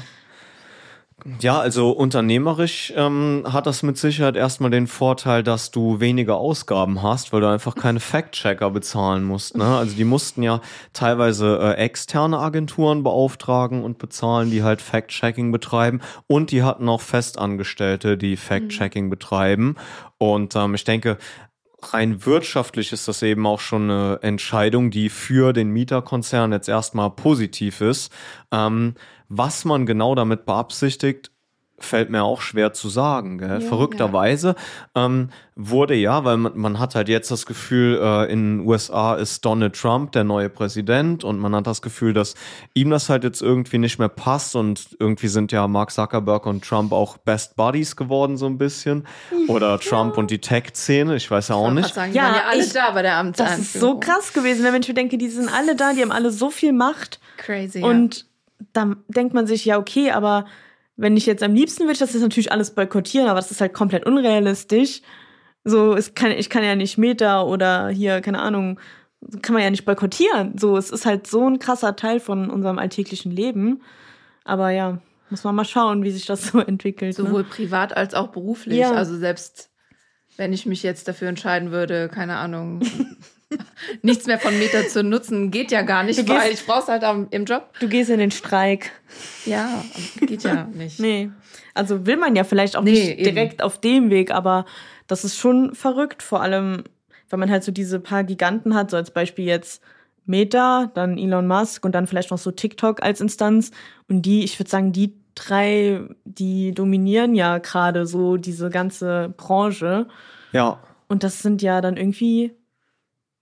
[SPEAKER 1] Ja, also unternehmerisch hat das mit Sicherheit erstmal den Vorteil, dass du weniger Ausgaben hast, weil du einfach keine Fact-Checker bezahlen musst. Ne? Also die mussten ja teilweise externe Agenturen beauftragen und bezahlen, die halt Fact-Checking betreiben. Und die hatten auch Festangestellte, die Fact-Checking betreiben. Und ich denke, rein wirtschaftlich ist das eben auch schon eine Entscheidung, die für den Mieterkonzern jetzt erstmal positiv ist. Was man genau damit beabsichtigt, fällt mir auch schwer zu sagen. Gell? Verrückterweise wurde weil man hat halt jetzt das Gefühl, in den USA ist Donald Trump der neue Präsident und man hat das Gefühl, dass ihm das halt jetzt irgendwie nicht mehr passt und irgendwie sind ja Mark Zuckerberg und Trump auch Best Buddies geworden so ein bisschen. Oder Trump und die Tech-Szene, ich weiß ja auch
[SPEAKER 4] Ich
[SPEAKER 1] nicht.
[SPEAKER 4] wollte sagen, die waren ja alle da bei der Amtseinführung.
[SPEAKER 3] Das ist so krass gewesen, wenn ich mir denke, die sind alle da, die haben alle so viel Macht.
[SPEAKER 4] Crazy,
[SPEAKER 3] Und dann denkt man sich, ja, okay, aber wenn ich jetzt am liebsten würde, ich das jetzt natürlich alles boykottieren, aber das ist halt komplett unrealistisch. So, ich kann ja nicht Meta oder hier, keine Ahnung, kann man ja nicht boykottieren. So, es ist halt so ein krasser Teil von unserem alltäglichen Leben. Aber ja, muss man mal schauen, wie sich das so entwickelt.
[SPEAKER 4] Sowohl privat als auch beruflich.
[SPEAKER 3] Ja.
[SPEAKER 4] Also selbst wenn ich mich jetzt dafür entscheiden würde, keine Ahnung, nichts mehr von Meta zu nutzen, geht ja gar nicht, weil ich brauch's halt im Job.
[SPEAKER 3] Du gehst in den Streik.
[SPEAKER 4] Ja, geht ja nicht.
[SPEAKER 3] Nee. Also will man ja vielleicht auch
[SPEAKER 4] Nee,
[SPEAKER 3] nicht
[SPEAKER 4] eben.
[SPEAKER 3] direkt auf dem Weg, aber das ist schon verrückt, vor allem, wenn man halt so diese paar Giganten hat, so als Beispiel jetzt Meta, dann Elon Musk und dann vielleicht noch so TikTok als Instanz. Und ich würde sagen, die drei, die dominieren ja gerade so diese ganze Branche.
[SPEAKER 1] Ja.
[SPEAKER 3] Und das sind ja dann irgendwie,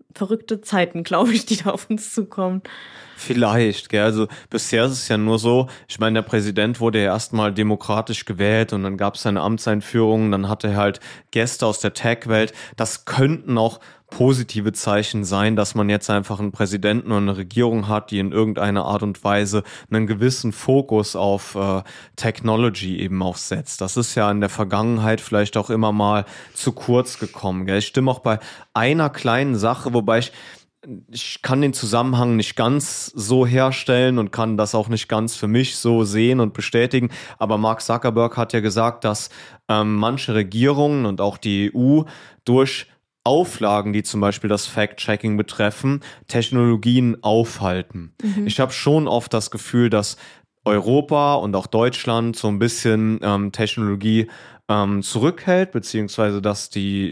[SPEAKER 3] verrückte Zeiten, glaube ich, die da auf uns zukommen.
[SPEAKER 1] Vielleicht, gell? Also bisher ist es ja nur so, ich meine, der Präsident wurde ja erstmal demokratisch gewählt und dann gab es seine Amtseinführung, dann hatte er halt Gäste aus der Tech-Welt. Das könnten auch positive Zeichen sein, dass man jetzt einfach einen Präsidenten und eine Regierung hat, die in irgendeiner Art und Weise einen gewissen Fokus auf Technology eben auch setzt. Das ist ja in der Vergangenheit vielleicht auch immer mal zu kurz gekommen, gell? Ich stimme auch bei einer kleinen Sache, wobei ich kann den Zusammenhang nicht ganz so herstellen und kann das auch nicht ganz für mich so sehen und bestätigen. Aber Mark Zuckerberg hat ja gesagt, dass manche Regierungen und auch die EU durch Auflagen, die zum Beispiel das Fact-Checking betreffen, Technologien aufhalten. Ich habe schon oft das Gefühl, dass Europa und auch Deutschland so ein bisschen Technologie zurückhält, beziehungsweise dass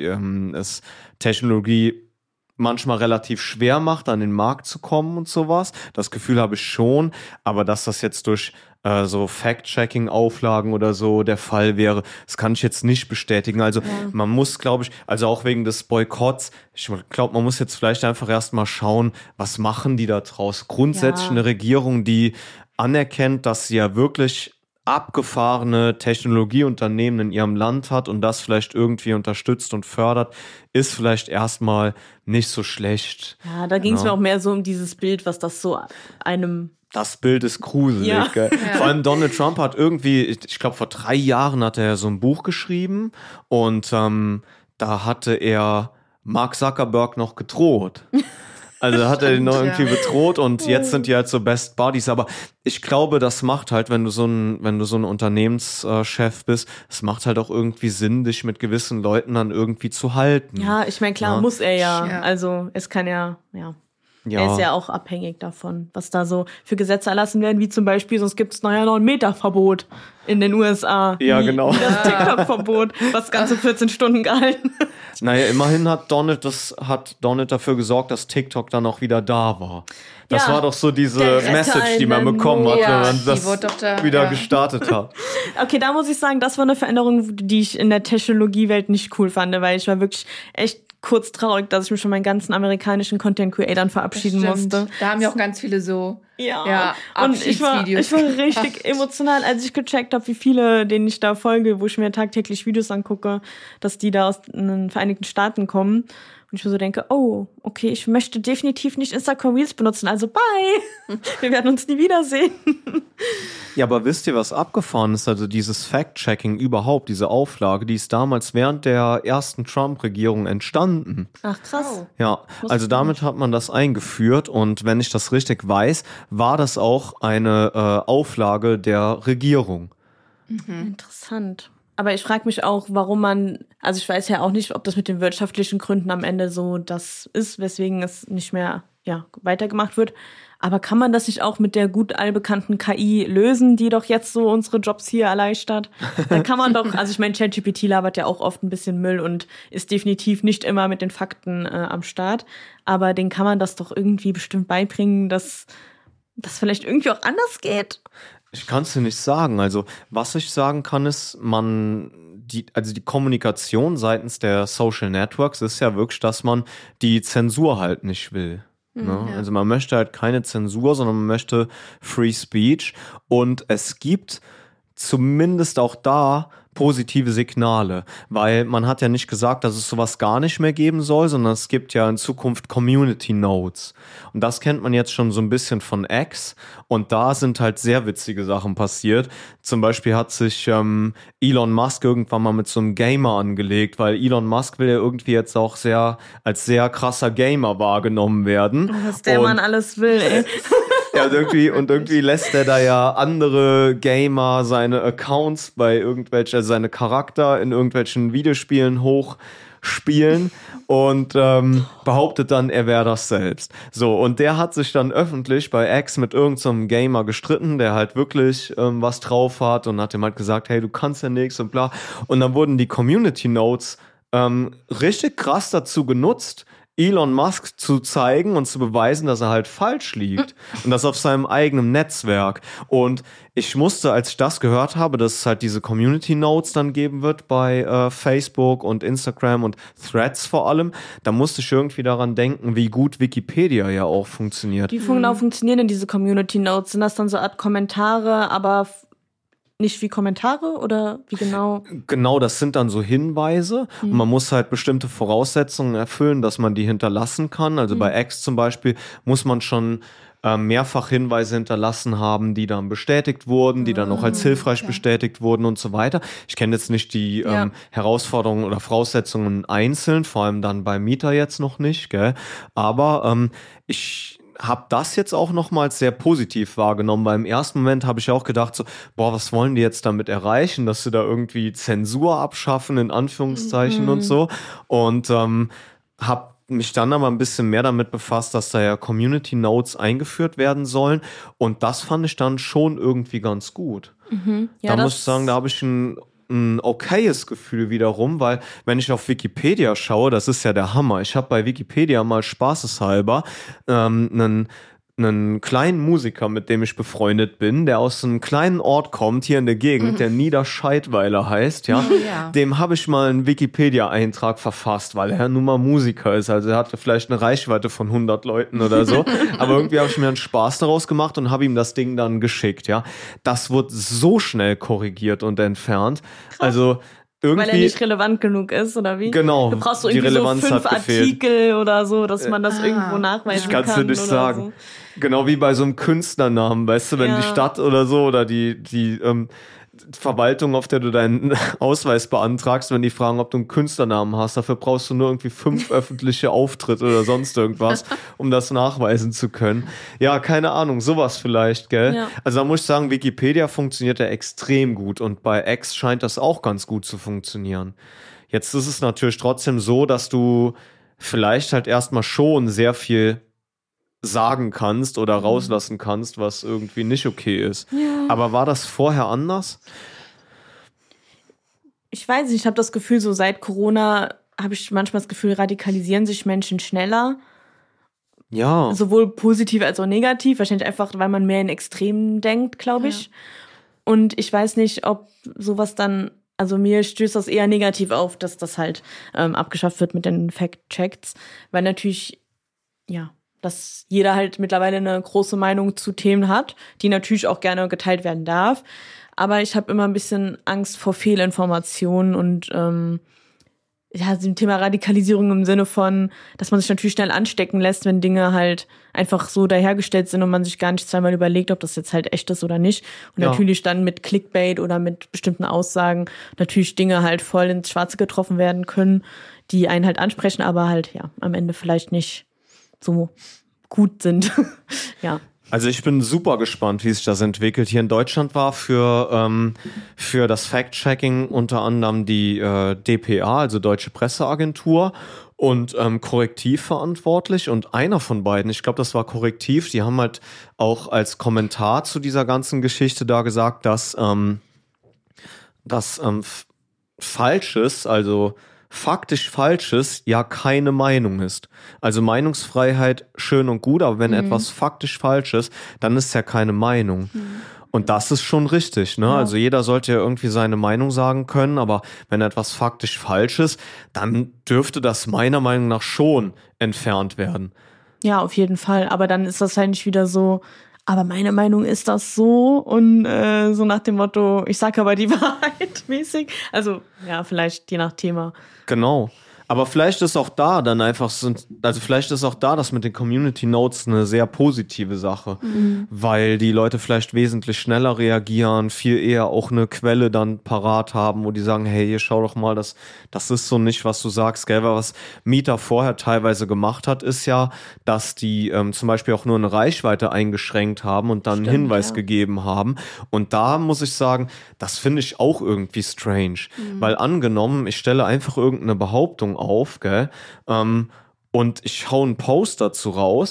[SPEAKER 1] es Technologie manchmal relativ schwer macht, an den Markt zu kommen und sowas. Das Gefühl habe ich schon, aber dass das jetzt durch so Fact-Checking-Auflagen oder so der Fall wäre, das kann ich jetzt nicht bestätigen. Also man muss, glaube ich, also auch wegen des Boykotts, ich glaube, man muss jetzt vielleicht einfach erstmal schauen, was machen die da draus? Grundsätzlich eine Regierung, die anerkennt, dass sie ja wirklich abgefahrene Technologieunternehmen in ihrem Land hat und das vielleicht irgendwie unterstützt und fördert, ist vielleicht erstmal nicht so schlecht.
[SPEAKER 3] Ja, da ging es mir auch mehr so um dieses Bild, was das so einem...
[SPEAKER 1] Das Bild ist gruselig, gell? Ja. Vor allem Donald Trump hat irgendwie, ich glaube vor 3 Jahren hat er so ein Buch geschrieben und da hatte er Mark Zuckerberg noch gedroht. Also da hat er ihn noch irgendwie bedroht und jetzt sind die halt so Best Buddies. Aber ich glaube, das macht halt, wenn du so ein Unternehmenschef bist, es macht halt auch irgendwie Sinn, dich mit gewissen Leuten dann irgendwie zu halten.
[SPEAKER 3] Ja, ich meine, klar, muss er ja. Also es kann ja. Er ist ja auch abhängig davon, was da so für Gesetze erlassen werden, wie zum Beispiel, sonst gibt es noch ein Meter-Verbot in den USA.
[SPEAKER 1] Ja, genau.
[SPEAKER 3] Das TikTok-Verbot, was ganze 14 Stunden gehalten.
[SPEAKER 1] Naja, immerhin hat Donald dafür gesorgt, dass TikTok dann auch wieder da war. Das war doch so diese Message, die man bekommen hat, wenn man das wieder gestartet hat.
[SPEAKER 3] Okay, da muss ich sagen, das war eine Veränderung, die ich in der Technologiewelt nicht cool fand, weil ich war wirklich echt kurz traurig, dass ich mich von meinen ganzen amerikanischen Content-Creatern verabschieden musste.
[SPEAKER 4] Da haben ja auch ganz viele so
[SPEAKER 3] und ich war richtig emotional, als ich gecheckt habe, wie viele, denen ich da folge, wo ich mir tagtäglich Videos angucke, dass die da aus den Vereinigten Staaten kommen. Und ich mir so denke, oh, okay, ich möchte definitiv nicht Instagram Reels benutzen, also bye. Wir werden uns nie wiedersehen.
[SPEAKER 1] Ja, aber wisst ihr, was abgefahren ist? Also dieses Fact-Checking überhaupt, diese Auflage, die ist damals während der ersten Trump-Regierung entstanden.
[SPEAKER 3] Ach, krass.
[SPEAKER 1] Ja, also damit hat man das eingeführt und wenn ich das richtig weiß, war das auch eine Auflage der Regierung.
[SPEAKER 3] Interessant. Aber ich frage mich auch, warum also ich weiß ja auch nicht, ob das mit den wirtschaftlichen Gründen am Ende so das ist, weswegen es nicht mehr weitergemacht wird. Aber kann man das nicht auch mit der gut allbekannten KI lösen, die doch jetzt so unsere Jobs hier erleichtert? Dann kann man doch, also ich meine, ChatGPT labert ja auch oft ein bisschen Müll und ist definitiv nicht immer mit den Fakten am Start. Aber den kann man das doch irgendwie bestimmt beibringen, dass das vielleicht irgendwie auch anders geht.
[SPEAKER 1] Ich kann es dir nicht sagen. Also, was ich sagen kann, ist, die Kommunikation seitens der Social Networks ist ja wirklich, dass man die Zensur halt nicht will. Ne? Also man möchte halt keine Zensur, sondern man möchte Free Speech. Und es gibt zumindest auch da positive Signale, weil man hat ja nicht gesagt, dass es sowas gar nicht mehr geben soll, sondern es gibt ja in Zukunft Community Nodes und das kennt man jetzt schon so ein bisschen von X und da sind halt sehr witzige Sachen passiert. Zum Beispiel hat sich Elon Musk irgendwann mal mit so einem Gamer angelegt, weil Elon Musk will ja irgendwie jetzt auch als sehr krasser Gamer wahrgenommen werden.
[SPEAKER 3] Was der Mann alles will, ey.
[SPEAKER 1] Ja, und irgendwie lässt er da ja andere Gamer seine Accounts seine Charakter in irgendwelchen Videospielen hochspielen und behauptet dann, er wäre das selbst. So, und der hat sich dann öffentlich bei X mit irgendeinem Gamer gestritten, der halt wirklich was drauf hat und hat ihm halt gesagt, hey, du kannst ja nichts und bla. Und dann wurden die Community Notes richtig krass dazu genutzt, Elon Musk zu zeigen und zu beweisen, dass er halt falsch liegt. Und das auf seinem eigenen Netzwerk. Und ich musste, als ich das gehört habe, dass es halt diese Community Notes dann geben wird bei Facebook und Instagram und Threads vor allem, da musste ich irgendwie daran denken, wie gut Wikipedia ja auch funktioniert.
[SPEAKER 3] Wie genau funktionieren denn diese Community Notes? Sind das dann so Art Kommentare, aber nicht wie Kommentare oder wie genau?
[SPEAKER 1] Genau, das sind dann so Hinweise und man muss halt bestimmte Voraussetzungen erfüllen, dass man die hinterlassen kann. Also bei X zum Beispiel muss man schon mehrfach Hinweise hinterlassen haben, die dann bestätigt wurden, die dann auch als hilfreich bestätigt wurden und so weiter. Ich kenne jetzt nicht die Herausforderungen oder Voraussetzungen einzeln, vor allem dann bei Mieter jetzt noch nicht, gell? Aber ich habe das jetzt auch nochmals sehr positiv wahrgenommen, weil im ersten Moment habe ich auch gedacht so, boah, was wollen die jetzt damit erreichen, dass sie da irgendwie Zensur abschaffen, in Anführungszeichen und so. Und habe mich dann aber ein bisschen mehr damit befasst, dass da ja Community Notes eingeführt werden sollen. Und das fand ich dann schon irgendwie ganz gut.
[SPEAKER 3] Ja,
[SPEAKER 1] da muss ich sagen, da habe ich ein okayes Gefühl wiederum, weil wenn ich auf Wikipedia schaue, das ist ja der Hammer. Ich habe bei Wikipedia mal spaßeshalber einen kleinen Musiker, mit dem ich befreundet bin, der aus einem kleinen Ort kommt, hier in der Gegend, der Niederscheidweiler heißt, ja. Dem habe ich mal einen Wikipedia-Eintrag verfasst, weil er nun mal Musiker ist. Also er hatte vielleicht eine Reichweite von 100 Leuten oder so. Aber irgendwie habe ich mir einen Spaß daraus gemacht und habe ihm das Ding dann geschickt, ja. Das wird so schnell korrigiert und entfernt. Krass. Also irgendwie,
[SPEAKER 3] weil er nicht relevant genug ist, oder wie?
[SPEAKER 1] Genau.
[SPEAKER 3] Du brauchst so irgendwie so 5 Artikel oder so, dass man das irgendwo nachweisen kann.
[SPEAKER 1] Kannst du nicht sagen. So. Genau wie bei so einem Künstlernamen, weißt du, wenn die Stadt oder so oder die Verwaltung, auf der du deinen Ausweis beantragst, wenn die fragen, ob du einen Künstlernamen hast, dafür brauchst du nur irgendwie 5 öffentliche Auftritte oder sonst irgendwas, um das nachweisen zu können. Ja, keine Ahnung, sowas vielleicht, gell? Ja. Also da muss ich sagen, Wikipedia funktioniert ja extrem gut und bei X scheint das auch ganz gut zu funktionieren. Jetzt ist es natürlich trotzdem so, dass du vielleicht halt erstmal schon sehr viel sagen kannst oder rauslassen kannst, was irgendwie nicht okay ist. Ja. Aber war das vorher anders?
[SPEAKER 3] Ich weiß nicht, ich habe das Gefühl, so seit Corona habe ich manchmal das Gefühl, radikalisieren sich Menschen schneller.
[SPEAKER 1] Ja.
[SPEAKER 3] Sowohl positiv als auch negativ. Wahrscheinlich einfach, weil man mehr in Extremen denkt, glaube ich. Und ich weiß nicht, ob sowas dann, also mir stößt das eher negativ auf, dass das halt abgeschafft wird mit den Fact-Checks. Weil natürlich, dass jeder halt mittlerweile eine große Meinung zu Themen hat, die natürlich auch gerne geteilt werden darf. Aber ich habe immer ein bisschen Angst vor Fehlinformationen und dem Thema Radikalisierung im Sinne von, dass man sich natürlich schnell anstecken lässt, wenn Dinge halt einfach so dahergestellt sind und man sich gar nicht zweimal überlegt, ob das jetzt halt echt ist oder nicht. Und natürlich dann mit Clickbait oder mit bestimmten Aussagen natürlich Dinge halt voll ins Schwarze getroffen werden können, die einen halt ansprechen, aber halt am Ende vielleicht nicht so gut sind. Ja.
[SPEAKER 1] Also ich bin super gespannt, wie sich das entwickelt. Hier in Deutschland war für das Fact-Checking unter anderem die dpa, also Deutsche Presseagentur, und Korrektiv verantwortlich. Und einer von beiden, ich glaube, das war Korrektiv, die haben halt auch als Kommentar zu dieser ganzen Geschichte da gesagt, dass Falsches, also faktisch Falsches ja keine Meinung ist. Also Meinungsfreiheit schön und gut, aber wenn etwas faktisch falsch ist, dann ist es ja keine Meinung. Und das ist schon richtig, ne? Ja. Also jeder sollte ja irgendwie seine Meinung sagen können, aber wenn etwas faktisch falsch ist, dann dürfte das meiner Meinung nach schon entfernt werden.
[SPEAKER 3] Ja, auf jeden Fall. Aber dann ist das halt nicht wieder so, aber meine Meinung ist das so und so nach dem Motto, ich sage aber die Wahrheit mäßig. Also ja, vielleicht je nach Thema.
[SPEAKER 1] Genau. Aber vielleicht ist auch da dann einfach vielleicht ist auch da das mit den Community Notes eine sehr positive Sache, weil die Leute vielleicht wesentlich schneller reagieren, viel eher auch eine Quelle dann parat haben, wo die sagen, hey, hier schau doch mal, das ist so nicht, was du sagst, gell? Weil was Mieter vorher teilweise gemacht hat, ist ja, dass die zum Beispiel auch nur eine Reichweite eingeschränkt haben und dann einen Hinweis gegeben haben. Und da muss ich sagen, das finde ich auch irgendwie strange, weil angenommen, ich stelle einfach irgendeine Behauptung auf, gell? Und ich hau einen Post dazu raus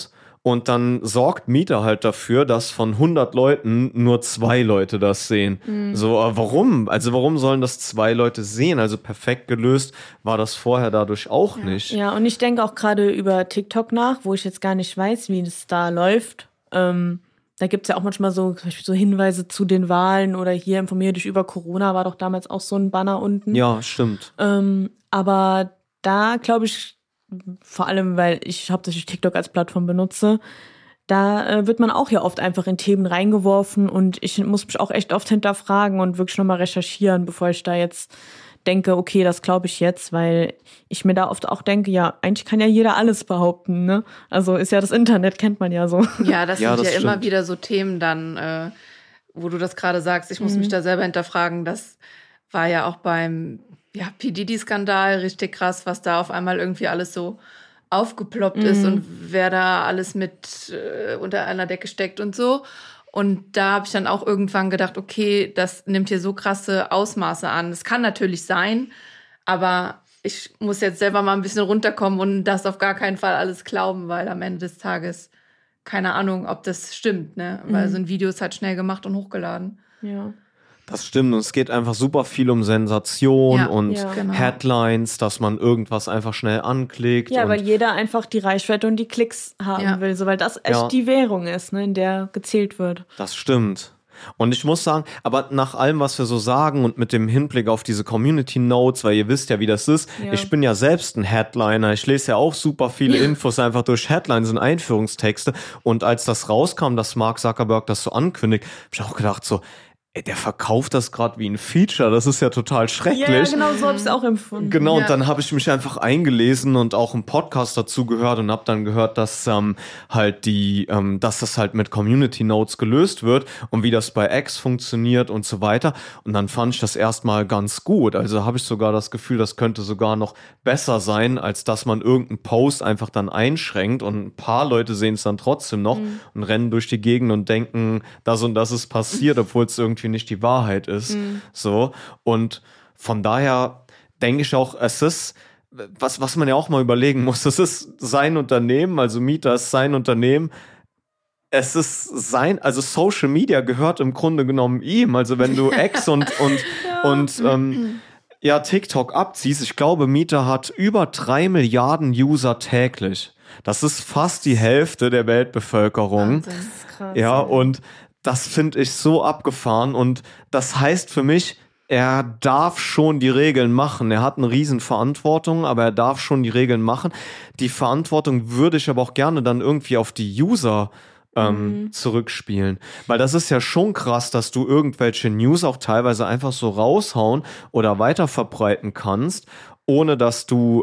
[SPEAKER 1] und dann sorgt Mieter halt dafür, dass von 100 Leuten nur 2 Leute das sehen. So, aber warum? Also warum sollen das 2 Leute sehen? Also perfekt gelöst war das vorher dadurch auch nicht.
[SPEAKER 3] Ja, und ich denke auch gerade über TikTok nach, wo ich jetzt gar nicht weiß, wie das da läuft. Da gibt's ja auch manchmal so, zum Beispiel so Hinweise zu den Wahlen oder hier informiere dich über Corona, war doch damals auch so ein Banner unten.
[SPEAKER 1] Ja, stimmt.
[SPEAKER 3] Aber da glaube ich, vor allem, weil ich hauptsächlich TikTok als Plattform benutze, da wird man auch ja oft einfach in Themen reingeworfen und ich muss mich auch echt oft hinterfragen und wirklich nochmal recherchieren, bevor ich da jetzt denke, okay, das glaube ich jetzt, weil ich mir da oft auch denke, ja, eigentlich kann ja jeder alles behaupten, ne? Also ist ja das Internet, kennt man ja so.
[SPEAKER 4] Ja, das sind ja
[SPEAKER 1] stimmt.
[SPEAKER 4] immer wieder so Themen dann, wo du das gerade sagst, ich muss mich da selber hinterfragen, das war ja auch beim P. Diddy-Skandal richtig krass, was da auf einmal irgendwie alles so aufgeploppt ist und wer da alles mit unter einer Decke steckt und so. Und da habe ich dann auch irgendwann gedacht, okay, das nimmt hier so krasse Ausmaße an. Es kann natürlich sein, aber ich muss jetzt selber mal ein bisschen runterkommen und das auf gar keinen Fall alles glauben, weil am Ende des Tages keine Ahnung, ob das stimmt, ne? Weil so ein Video ist halt schnell gemacht und hochgeladen.
[SPEAKER 3] Ja.
[SPEAKER 1] Das stimmt, und es geht einfach super viel um Sensation
[SPEAKER 4] Ja,
[SPEAKER 1] und
[SPEAKER 4] genau.
[SPEAKER 1] Headlines, dass man irgendwas einfach schnell anklickt.
[SPEAKER 3] Ja,
[SPEAKER 1] und
[SPEAKER 3] weil jeder einfach die Reichweite und die Klicks haben will, so, weil das echt die Währung ist, ne, in der gezählt wird.
[SPEAKER 1] Das stimmt. Und ich muss sagen, aber nach allem, was wir so sagen und mit dem Hinblick auf diese Community Notes, weil ihr wisst ja, wie das ist, ich bin ja selbst ein Headliner, ich lese ja auch super viele Infos einfach durch Headlines und Einführungstexte, und als das rauskam, dass Mark Zuckerberg das so ankündigt, habe ich auch gedacht so, ey, der verkauft das gerade wie ein Feature, das ist ja total schrecklich.
[SPEAKER 3] Ja, genau, so habe ich es auch empfunden.
[SPEAKER 1] Genau, und dann habe ich mich einfach eingelesen und auch einen Podcast dazu gehört und habe dann gehört, dass dass das halt mit Community Notes gelöst wird und wie das bei X funktioniert und so weiter. Und dann fand ich das erstmal ganz gut. Also habe ich sogar das Gefühl, das könnte sogar noch besser sein, als dass man irgendeinen Post einfach dann einschränkt und ein paar Leute sehen es dann trotzdem noch und rennen durch die Gegend und denken, das und das ist passiert, obwohl es irgendwie nicht die Wahrheit ist. So. Und von daher denke ich auch, es ist, was man ja auch mal überlegen muss, es ist sein Unternehmen, also Mieter ist sein Unternehmen. Es ist also Social Media gehört im Grunde genommen ihm. Also wenn du X und TikTok abziehst, ich glaube, Mieter hat über 3 Milliarden User täglich. Das ist fast die Hälfte der Weltbevölkerung.
[SPEAKER 4] Wahnsinn.
[SPEAKER 3] Das ist krass.
[SPEAKER 1] Ja, und das finde ich so abgefahren, und das heißt für mich, er darf schon die Regeln machen. Er hat eine riesen Verantwortung, aber er darf schon die Regeln machen. Die Verantwortung würde ich aber auch gerne dann irgendwie auf die User zurückspielen. Weil das ist ja schon krass, dass du irgendwelche News auch teilweise einfach so raushauen oder weiterverbreiten kannst, ohne dass du,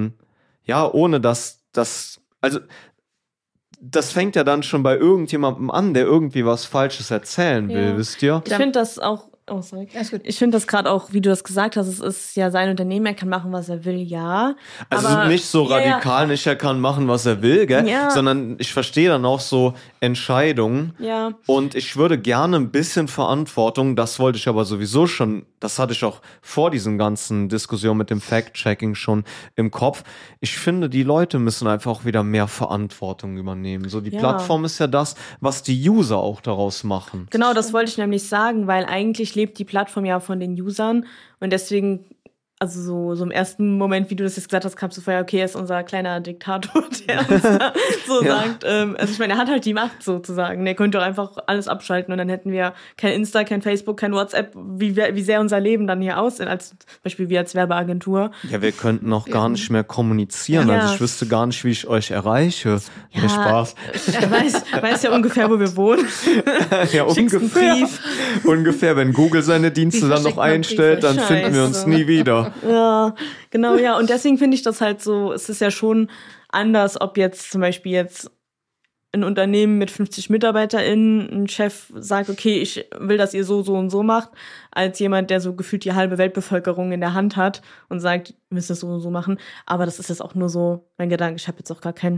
[SPEAKER 1] das fängt ja dann schon bei irgendjemandem an, der irgendwie was Falsches erzählen will, wisst ihr?
[SPEAKER 3] Ich finde das auch, sorry. Ich finde das gerade auch, wie du das gesagt hast, es ist ja sein Unternehmen, er kann machen, was er will, ja.
[SPEAKER 1] Also
[SPEAKER 3] aber,
[SPEAKER 1] nicht so radikal, nicht er kann machen, was er will, gell?
[SPEAKER 3] Ja.
[SPEAKER 1] Sondern ich verstehe dann auch so Entscheidungen.
[SPEAKER 3] Ja.
[SPEAKER 1] Und ich würde gerne ein bisschen Verantwortung, das wollte ich aber sowieso schon, das hatte ich auch vor diesen ganzen Diskussionen mit dem Fact-Checking schon im Kopf. Ich finde, die Leute müssen einfach auch wieder mehr Verantwortung übernehmen. So, die Plattform ist ja das, was die User auch daraus machen.
[SPEAKER 3] Genau, das wollte ich nämlich sagen, weil eigentlich lebt die Plattform ja von den Usern und deswegen, also so im ersten Moment, wie du das jetzt gesagt hast, kamst du vorher, okay, er ist unser kleiner Diktator, der uns da so sagt. Also ich meine, er hat halt die Macht sozusagen. Er könnte auch einfach alles abschalten und dann hätten wir kein Insta, kein Facebook, kein WhatsApp, wie sehr unser Leben dann hier aussehen, als zum Beispiel wir als Werbeagentur.
[SPEAKER 1] Ja, wir könnten auch gar nicht mehr kommunizieren.
[SPEAKER 3] Ja.
[SPEAKER 1] Also ich wüsste gar nicht, wie ich euch erreiche.
[SPEAKER 3] Ja,
[SPEAKER 1] Nee, Spaß.
[SPEAKER 3] Ich weiß ja ungefähr, wo wir wohnen.
[SPEAKER 1] Ja,
[SPEAKER 3] Schickst einen
[SPEAKER 1] ungefähr.
[SPEAKER 3] Brief.
[SPEAKER 1] Ungefähr, wenn Google seine Dienste
[SPEAKER 4] Wie
[SPEAKER 1] dann noch
[SPEAKER 4] verschickt man
[SPEAKER 1] einstellt, dann
[SPEAKER 3] Briefe?
[SPEAKER 1] finden wir uns
[SPEAKER 3] Scheiße.
[SPEAKER 1] nie wieder.
[SPEAKER 3] Ja, genau, ja. Und deswegen finde ich das halt so, es ist ja schon anders, ob jetzt zum Beispiel jetzt ein Unternehmen mit 50 MitarbeiterInnen, ein Chef sagt, okay, ich will, dass ihr so und so macht, als jemand, der so gefühlt die halbe Weltbevölkerung in der Hand hat und sagt, ihr müsst das so und so machen. Aber das ist jetzt auch nur so mein Gedanke. Ich habe jetzt auch gar kein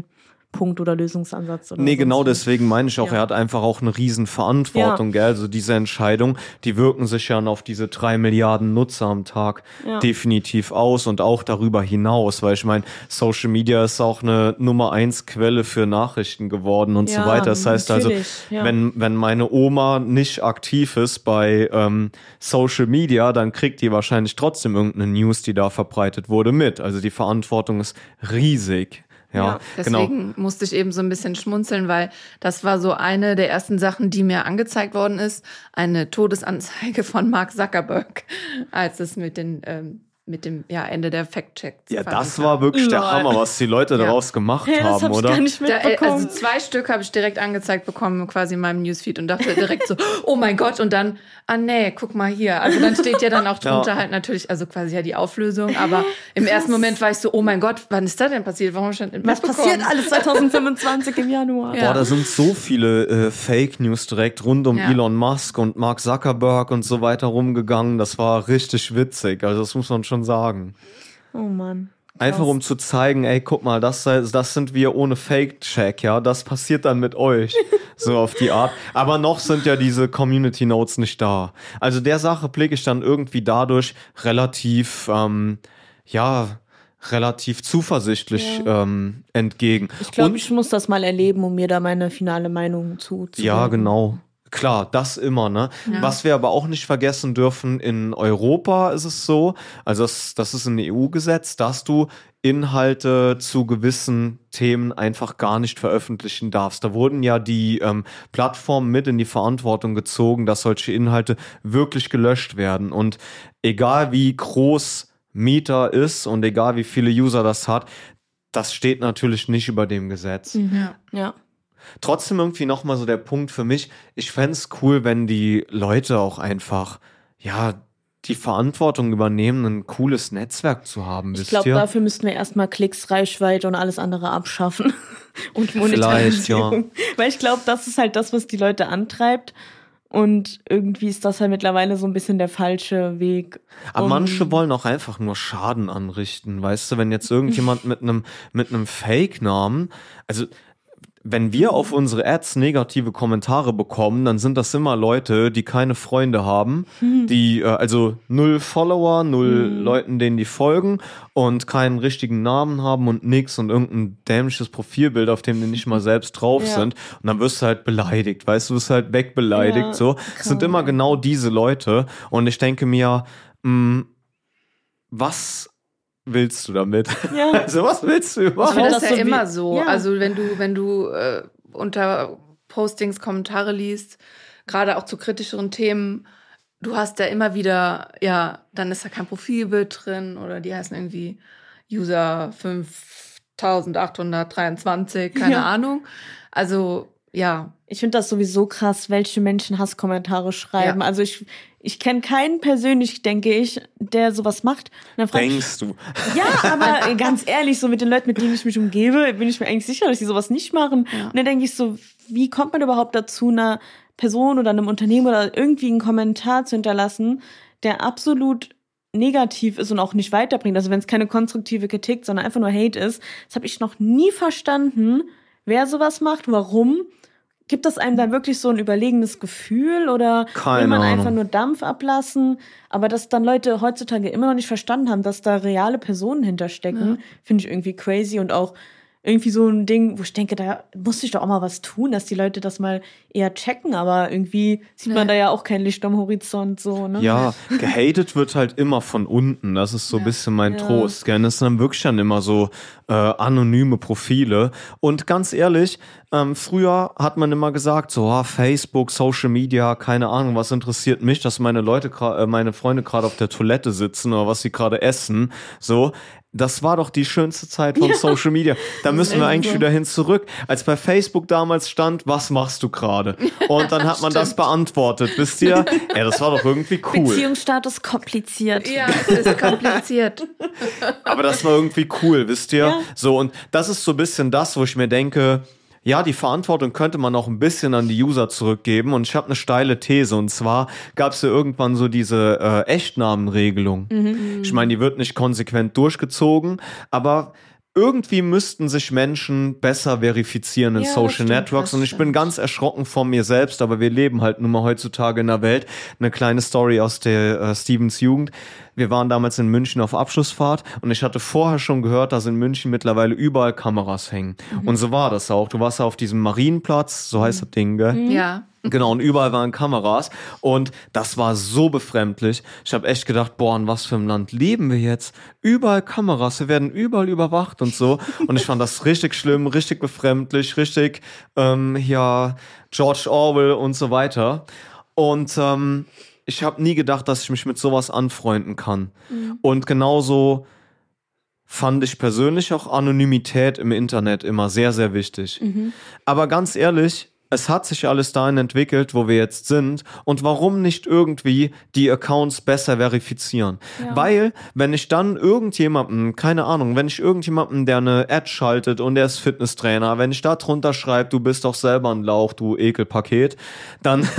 [SPEAKER 3] Punkt oder Lösungsansatz. Oder
[SPEAKER 1] Nee, genau
[SPEAKER 3] sonst was.
[SPEAKER 1] deswegen meine ich auch,
[SPEAKER 3] Ja.
[SPEAKER 1] er hat einfach auch eine riesen Verantwortung, gell? Also diese Entscheidung, die wirken sich ja auf diese 3 Milliarden Nutzer am Tag
[SPEAKER 3] Ja.
[SPEAKER 1] definitiv aus und auch darüber hinaus, weil ich meine, Social Media ist auch eine Nummer 1 Quelle für Nachrichten geworden und so
[SPEAKER 3] Ja,
[SPEAKER 1] weiter. Das heißt also,
[SPEAKER 3] natürlich, ja.
[SPEAKER 1] wenn meine Oma nicht aktiv ist bei Social Media, dann kriegt die wahrscheinlich trotzdem irgendeine News, die da verbreitet wurde, mit. Also die Verantwortung ist riesig. Ja, genau.
[SPEAKER 4] Deswegen musste ich eben so ein bisschen schmunzeln, weil das war so eine der ersten Sachen, die mir angezeigt worden ist. Eine Todesanzeige von Mark Zuckerberg, als es mit dem Ende der Fact-Checks.
[SPEAKER 1] Ja, das war wirklich der
[SPEAKER 3] Lol.
[SPEAKER 1] Hammer, was die Leute
[SPEAKER 4] Ja.
[SPEAKER 1] daraus gemacht
[SPEAKER 3] Hey, das
[SPEAKER 1] haben,
[SPEAKER 3] hab ich
[SPEAKER 1] oder?
[SPEAKER 3] gar nicht mitbekommen.
[SPEAKER 4] Also 2 Stück habe ich direkt angezeigt bekommen, quasi in meinem Newsfeed und dachte direkt so, oh mein Gott, und dann, nee, guck mal hier. Also dann steht ja dann auch drunter halt natürlich, also quasi ja die Auflösung, aber im ersten Moment war ich so, oh mein Gott, wann ist das denn passiert? Warum schon
[SPEAKER 3] Was passiert alles 2025 im Januar?
[SPEAKER 4] Ja.
[SPEAKER 1] Boah, da sind so viele Fake News direkt rund um
[SPEAKER 4] Ja.
[SPEAKER 1] Elon Musk und Mark Zuckerberg und so weiter rumgegangen. Das war richtig witzig. Also das muss man schon sagen.
[SPEAKER 3] Oh Mann.
[SPEAKER 1] Einfach um zu zeigen, ey, guck mal, das sind wir ohne Fake-Check, ja. Das passiert dann mit euch. So auf die Art. Aber noch sind ja diese Community Notes nicht da. Also der Sache blicke ich dann irgendwie dadurch relativ zuversichtlich entgegen.
[SPEAKER 3] Ich glaube,
[SPEAKER 1] Und-
[SPEAKER 3] ich muss das mal erleben, um mir da meine finale Meinung zu
[SPEAKER 1] Ja,
[SPEAKER 3] bilden.
[SPEAKER 1] genau. Klar, das immer, ne?
[SPEAKER 4] Ja.
[SPEAKER 1] Was wir aber auch nicht vergessen dürfen, in Europa ist es so, also das ist ein EU-Gesetz, dass du Inhalte zu gewissen Themen einfach gar nicht veröffentlichen darfst. Da wurden ja die Plattformen mit in die Verantwortung gezogen, dass solche Inhalte wirklich gelöscht werden. Und egal wie groß Meta ist und egal wie viele User das hat, das steht natürlich nicht über dem Gesetz.
[SPEAKER 4] Ja.
[SPEAKER 3] Ja.
[SPEAKER 1] Trotzdem irgendwie nochmal so der Punkt für mich, ich fänd's cool, wenn die Leute auch einfach, ja, die Verantwortung übernehmen, ein cooles Netzwerk zu haben,
[SPEAKER 3] Ich
[SPEAKER 1] wisst
[SPEAKER 3] glaube,
[SPEAKER 1] ihr?
[SPEAKER 3] dafür müssten wir erstmal Klicks, Reichweite und alles andere abschaffen. Und
[SPEAKER 1] Vielleicht,
[SPEAKER 3] Monetarisierung. Weil ich glaube, das ist halt das, was die Leute antreibt. Und irgendwie ist das halt mittlerweile so ein bisschen der falsche Weg.
[SPEAKER 1] Aber manche wollen auch einfach nur Schaden anrichten, weißt du, wenn jetzt irgendjemand mit einem Fake-Namen, also wenn wir auf unsere Ads negative Kommentare bekommen, dann sind das immer Leute, die keine Freunde haben, die also 0 Follower, 0 Leuten, denen die folgen und keinen richtigen Namen haben und nix und irgendein dämliches Profilbild, auf dem die nicht mal selbst drauf
[SPEAKER 3] Ja.
[SPEAKER 1] sind. Und dann wirst du halt beleidigt, weißt du, wirst halt wegbeleidigt.
[SPEAKER 3] Ja,
[SPEAKER 1] So, es sind immer genau diese Leute. Und ich denke mir, was willst du damit?
[SPEAKER 3] Ja.
[SPEAKER 1] Also was willst du
[SPEAKER 4] Ich
[SPEAKER 1] überhaupt?
[SPEAKER 4] finde
[SPEAKER 3] das
[SPEAKER 4] das ja
[SPEAKER 3] so wie-
[SPEAKER 4] immer so.
[SPEAKER 3] Ja.
[SPEAKER 4] Also wenn du unter Postings Kommentare liest, gerade auch zu kritischeren Themen, du hast da immer wieder, ja, dann ist da kein Profilbild drin oder die heißen irgendwie User 5823, keine
[SPEAKER 3] Ja.
[SPEAKER 4] Ahnung. Also, ja.
[SPEAKER 3] Ich finde das sowieso krass, welche Menschen Hasskommentare schreiben.
[SPEAKER 4] Ja.
[SPEAKER 3] Also ich kenne keinen persönlich, denke ich, der sowas macht. Und dann frag ich,
[SPEAKER 1] Denkst du?
[SPEAKER 3] ja, aber ganz ehrlich, so mit den Leuten, mit denen ich mich umgebe, bin ich mir eigentlich sicher, dass die sowas nicht machen.
[SPEAKER 4] Ja.
[SPEAKER 3] Und dann denke ich so, wie kommt man überhaupt dazu, einer Person oder einem Unternehmen oder irgendwie einen Kommentar zu hinterlassen, der absolut negativ ist und auch nicht weiterbringt. Also wenn es keine konstruktive Kritik, sondern einfach nur Hate ist. Das habe ich noch nie verstanden, wer sowas macht, warum. Gibt das einem dann wirklich so ein überlegenes Gefühl oder
[SPEAKER 1] Keine
[SPEAKER 3] will man
[SPEAKER 1] Ahnung.
[SPEAKER 3] einfach nur Dampf ablassen? Aber dass dann Leute heutzutage immer noch nicht verstanden haben, dass da reale Personen hinterstecken, finde ich irgendwie crazy und auch irgendwie so ein Ding, wo ich denke, da muss ich doch auch mal was tun, dass die Leute das mal eher checken, aber irgendwie sieht man da ja auch kein Licht am Horizont so, ne?
[SPEAKER 1] Ja, gehatet wird halt immer von unten. Das ist so ein bisschen mein
[SPEAKER 3] Ja.
[SPEAKER 1] Trost. Gell? Das sind dann wirklich dann immer so anonyme Profile. Und ganz ehrlich, früher hat man immer gesagt, so Facebook, Social Media, keine Ahnung, was interessiert mich, dass meine meine Freunde gerade auf der Toilette sitzen oder was sie gerade essen. So, das war doch die schönste Zeit von Social Media. Da müssen wir eigentlich wieder hin zurück. Als bei Facebook damals stand, was machst du gerade? Und dann hat man das beantwortet. Wisst ihr? Ja, das war doch irgendwie cool.
[SPEAKER 3] Beziehungsstatus kompliziert.
[SPEAKER 4] Ja, es ist kompliziert.
[SPEAKER 1] Aber das war irgendwie cool, wisst ihr?
[SPEAKER 3] Ja.
[SPEAKER 1] So, und das ist so ein bisschen das, wo ich mir denke, ja, die Verantwortung könnte man auch ein bisschen an die User zurückgeben. Und ich habe eine steile These. Und zwar gab es ja irgendwann so diese Echtnamenregelung. Ich meine, die wird nicht konsequent durchgezogen, aber irgendwie müssten sich Menschen besser verifizieren in
[SPEAKER 3] Ja,
[SPEAKER 1] Social
[SPEAKER 3] das stimmt,
[SPEAKER 1] Networks.
[SPEAKER 3] das
[SPEAKER 1] Und ich bin
[SPEAKER 3] stimmt.
[SPEAKER 1] ganz erschrocken von mir selbst, aber wir leben halt nun mal heutzutage in der Welt. Eine kleine Story aus der Stevens Jugend. Wir waren damals in München auf Abschlussfahrt und ich hatte vorher schon gehört, dass in München mittlerweile überall Kameras hängen. Und so war das auch. Du warst ja auf diesem Marienplatz, so heißt das Ding, gell?
[SPEAKER 4] Ja.
[SPEAKER 1] Genau, und überall waren Kameras und das war so befremdlich. Ich habe echt gedacht, boah, in was für einem Land leben wir jetzt? Überall Kameras, wir werden überall überwacht und so. Und ich fand das richtig schlimm, richtig befremdlich, richtig, George Orwell und so weiter. Und ich habe nie gedacht, dass ich mich mit sowas anfreunden kann. Und genauso fand ich persönlich auch Anonymität im Internet immer sehr, sehr wichtig. Aber ganz ehrlich, es hat sich alles dahin entwickelt, wo wir jetzt sind. Und warum nicht irgendwie die Accounts besser verifizieren?
[SPEAKER 3] Ja.
[SPEAKER 1] Weil, wenn ich dann irgendjemanden, keine Ahnung, wenn ich irgendjemanden, der eine Ad schaltet und der ist Fitnesstrainer, wenn ich da drunter schreibe, du bist doch selber ein Lauch, du Ekelpaket, dann...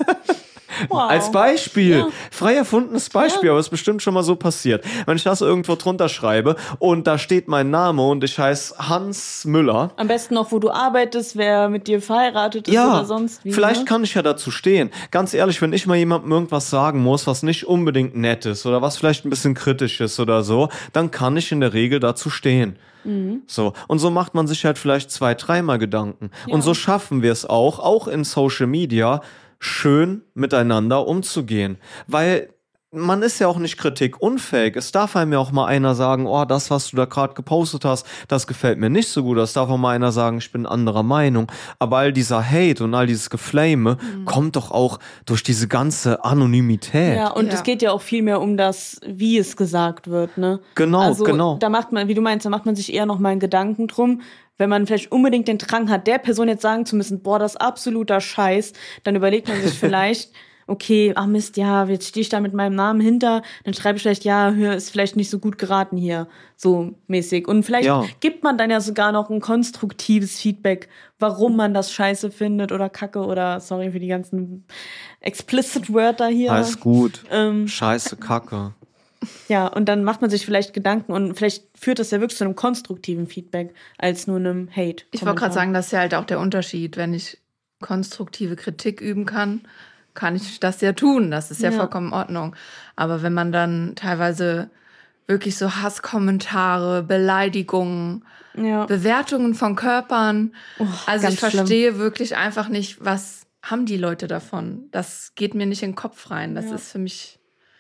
[SPEAKER 3] Wow.
[SPEAKER 1] Als Beispiel,
[SPEAKER 3] Ja.
[SPEAKER 1] frei erfundenes Beispiel, aber es ist bestimmt schon mal so passiert. Wenn ich das irgendwo drunter schreibe und da steht mein Name und ich heiße Hans Müller.
[SPEAKER 3] Am besten noch, wo du arbeitest, wer mit dir verheiratet ist
[SPEAKER 1] Ja,
[SPEAKER 3] oder sonst wie.
[SPEAKER 1] vielleicht
[SPEAKER 3] ne?
[SPEAKER 1] kann ich ja dazu stehen. Ganz ehrlich, wenn ich mal jemandem irgendwas sagen muss, was nicht unbedingt nett ist oder was vielleicht ein bisschen kritisch ist oder so, dann kann ich in der Regel dazu stehen. So. Und so macht man sich halt vielleicht 2-3 Mal Gedanken. Und so schaffen wir es auch in Social Media, schön miteinander umzugehen. Weil man ist ja auch nicht kritikunfähig. Es darf einem ja auch mal einer sagen, oh, das, was du da gerade gepostet hast, das gefällt mir nicht so gut. Es darf auch mal einer sagen, ich bin anderer Meinung. Aber all dieser Hate und all dieses Geflame kommt doch auch durch diese ganze Anonymität.
[SPEAKER 3] Ja, und
[SPEAKER 4] Ja.
[SPEAKER 3] es geht ja auch viel mehr um das, wie es gesagt wird, ne?
[SPEAKER 1] Genau,
[SPEAKER 3] also,
[SPEAKER 1] genau.
[SPEAKER 3] Da macht man, wie du meinst, da macht man sich eher noch mal einen Gedanken drum. Wenn man vielleicht unbedingt den Drang hat, der Person jetzt sagen zu müssen, boah, das ist absoluter Scheiß, dann überlegt man sich vielleicht, okay, ach Mist, ja, jetzt stehe ich da mit meinem Namen hinter, dann schreibe ich vielleicht, ja, ist vielleicht nicht so gut geraten hier, so mäßig. Und vielleicht gibt man dann ja sogar noch ein konstruktives Feedback, warum man das scheiße findet oder kacke oder, sorry für die ganzen explicit Wörter hier.
[SPEAKER 1] Alles gut. Scheiße, Kacke.
[SPEAKER 3] Ja, und dann macht man sich vielleicht Gedanken und vielleicht führt das ja wirklich zu einem konstruktiven Feedback als nur einem Hate.
[SPEAKER 4] Ich wollte gerade sagen, das ist ja halt auch der Unterschied. Wenn ich konstruktive Kritik üben kann, kann ich das ja tun. Das ist ja vollkommen in Ordnung. Aber wenn man dann teilweise wirklich so Hasskommentare, Beleidigungen, Bewertungen von Körpern, also ich verstehe wirklich einfach nicht, was haben die Leute davon? Das geht mir nicht in den Kopf rein. Das ist für mich...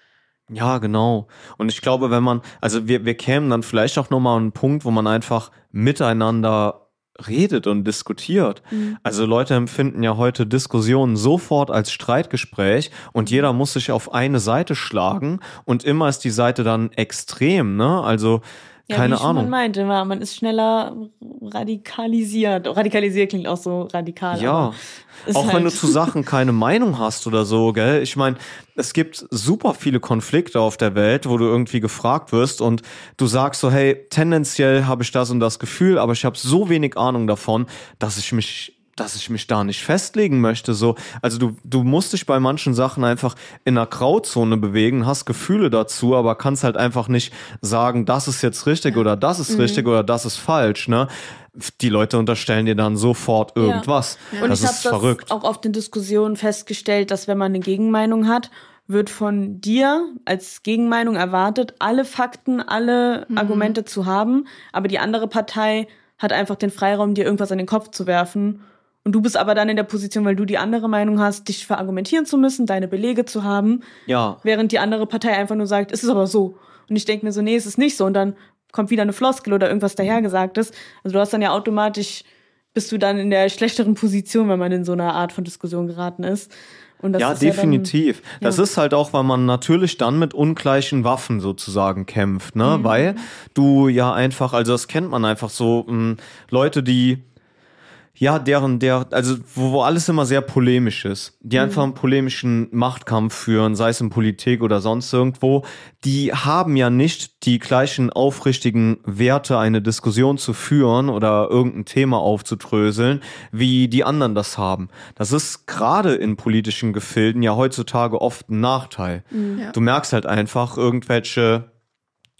[SPEAKER 1] Ja, genau. Und ich glaube, wenn man, also wir kämen dann vielleicht auch nochmal an einen Punkt, wo man einfach miteinander redet und diskutiert. Also Leute empfinden ja heute Diskussionen sofort als Streitgespräch und jeder muss sich auf eine Seite schlagen und immer ist die Seite dann extrem, ne? Also keine
[SPEAKER 3] wie
[SPEAKER 1] Ahnung.
[SPEAKER 3] Man meinte, man ist schneller radikalisiert. Radikalisiert klingt auch so radikal.
[SPEAKER 1] Ja, auch wenn du zu Sachen keine Meinung hast oder so, gell? Ich meine, es gibt super viele Konflikte auf der Welt, wo du irgendwie gefragt wirst und du sagst so, hey, tendenziell habe ich das und das Gefühl, aber ich habe so wenig Ahnung davon, dass ich mich da nicht festlegen möchte. So, also du musst dich bei manchen Sachen einfach in einer Grauzone bewegen, hast Gefühle dazu, aber kannst halt einfach nicht sagen, das ist jetzt richtig oder das ist richtig oder das ist falsch, ne? Die Leute unterstellen dir dann sofort irgendwas.
[SPEAKER 3] Ja. Und
[SPEAKER 1] das
[SPEAKER 3] ich
[SPEAKER 1] ist
[SPEAKER 3] habe
[SPEAKER 1] verrückt.
[SPEAKER 3] das auch auf den Diskussionen festgestellt, dass wenn man eine Gegenmeinung hat, wird von dir als Gegenmeinung erwartet, alle Fakten, alle Argumente zu haben, aber die andere Partei hat einfach den Freiraum, dir irgendwas an den Kopf zu werfen. Und du bist aber dann in der Position, weil du die andere Meinung hast, dich verargumentieren zu müssen, deine Belege zu haben, während die andere Partei einfach nur sagt, es ist aber so. Und ich denke mir so, nee, es ist nicht so. Und dann kommt wieder eine Floskel oder irgendwas dahergesagtes. Also du hast dann ja automatisch, bist du dann in der schlechteren Position, wenn man in so einer Art von Diskussion geraten ist. Und das ist
[SPEAKER 1] definitiv.
[SPEAKER 3] Ja dann,
[SPEAKER 1] das ist halt auch, weil man natürlich dann mit ungleichen Waffen sozusagen kämpft, ne? Weil du ja einfach, also das kennt man einfach so, Leute, die also wo alles immer sehr polemisch ist, die einfach einen polemischen Machtkampf führen, sei es in Politik oder sonst irgendwo, die haben ja nicht die gleichen aufrichtigen Werte, eine Diskussion zu führen oder irgendein Thema aufzudröseln, wie die anderen das haben. Das ist gerade in politischen Gefilden ja heutzutage oft ein Nachteil. Du merkst halt einfach irgendwelche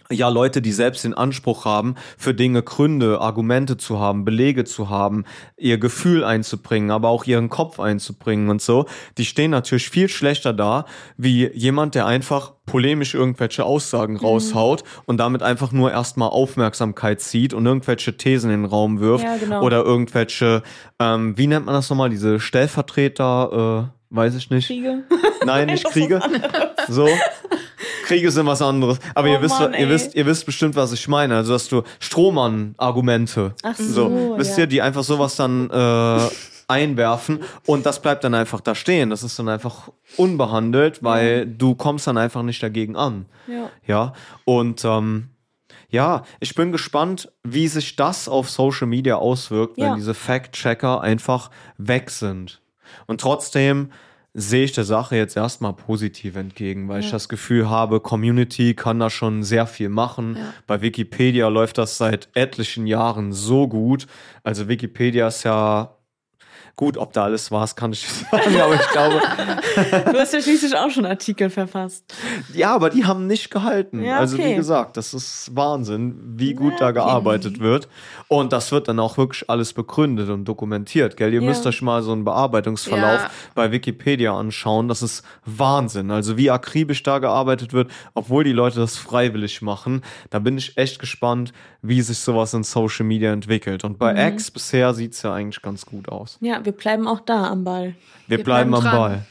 [SPEAKER 1] ja, Leute, die selbst den Anspruch haben, für Dinge Gründe, Argumente zu haben, Belege zu haben, ihr Gefühl einzubringen, aber auch ihren Kopf einzubringen und so, die stehen natürlich viel schlechter da, wie jemand, der einfach polemisch irgendwelche Aussagen raushaut und damit einfach nur erstmal Aufmerksamkeit zieht und irgendwelche Thesen in den Raum wirft.
[SPEAKER 3] Ja, genau.
[SPEAKER 1] Oder irgendwelche, wie nennt man das nochmal, diese Stellvertreter, weiß ich nicht.
[SPEAKER 3] Kriege.
[SPEAKER 1] Nein, nicht Kriege. So. Kriege sind was anderes. Aber
[SPEAKER 3] Oh
[SPEAKER 1] ihr wisst,
[SPEAKER 3] Mann,
[SPEAKER 1] ihr wisst bestimmt, was ich meine. Also, dass du Strohmann-Argumente.
[SPEAKER 3] Ach so,
[SPEAKER 1] Wisst
[SPEAKER 3] ja.
[SPEAKER 1] ihr, die einfach sowas dann einwerfen und das bleibt dann einfach da stehen. Das ist dann einfach unbehandelt, weil du kommst dann einfach nicht dagegen an.
[SPEAKER 3] Ja.
[SPEAKER 1] Ja. Und ja, ich bin gespannt, wie sich das auf Social Media auswirkt, wenn
[SPEAKER 3] Ja.
[SPEAKER 1] diese Fact-Checker einfach weg sind. Und trotzdem sehe ich der Sache jetzt erstmal positiv entgegen, weil ich das Gefühl habe, Community kann da schon sehr viel machen.
[SPEAKER 4] Ja.
[SPEAKER 1] Bei Wikipedia läuft das seit etlichen Jahren so gut. Also Wikipedia ist ja gut, ob da alles war, kann ich nicht sagen, aber ich glaube,
[SPEAKER 3] Du hast ja schließlich auch schon Artikel verfasst.
[SPEAKER 1] ja, aber die haben nicht gehalten.
[SPEAKER 3] Ja,
[SPEAKER 1] Also wie
[SPEAKER 3] okay.
[SPEAKER 1] gesagt, das ist Wahnsinn, wie gut
[SPEAKER 3] Ja,
[SPEAKER 1] da gearbeitet wird. Und das wird dann auch wirklich alles begründet und dokumentiert, gell? Ihr
[SPEAKER 3] Ja.
[SPEAKER 1] müsst euch mal so einen Bearbeitungsverlauf
[SPEAKER 4] Ja.
[SPEAKER 1] bei Wikipedia anschauen. Das ist Wahnsinn. Also wie akribisch da gearbeitet wird, obwohl die Leute das freiwillig machen. Da bin ich echt gespannt, wie sich sowas in Social Media entwickelt. Und bei X bisher sieht's ja eigentlich ganz gut aus.
[SPEAKER 3] Ja, wir bleiben auch da am Ball.
[SPEAKER 1] Wir bleiben am
[SPEAKER 4] bleiben
[SPEAKER 1] Ball.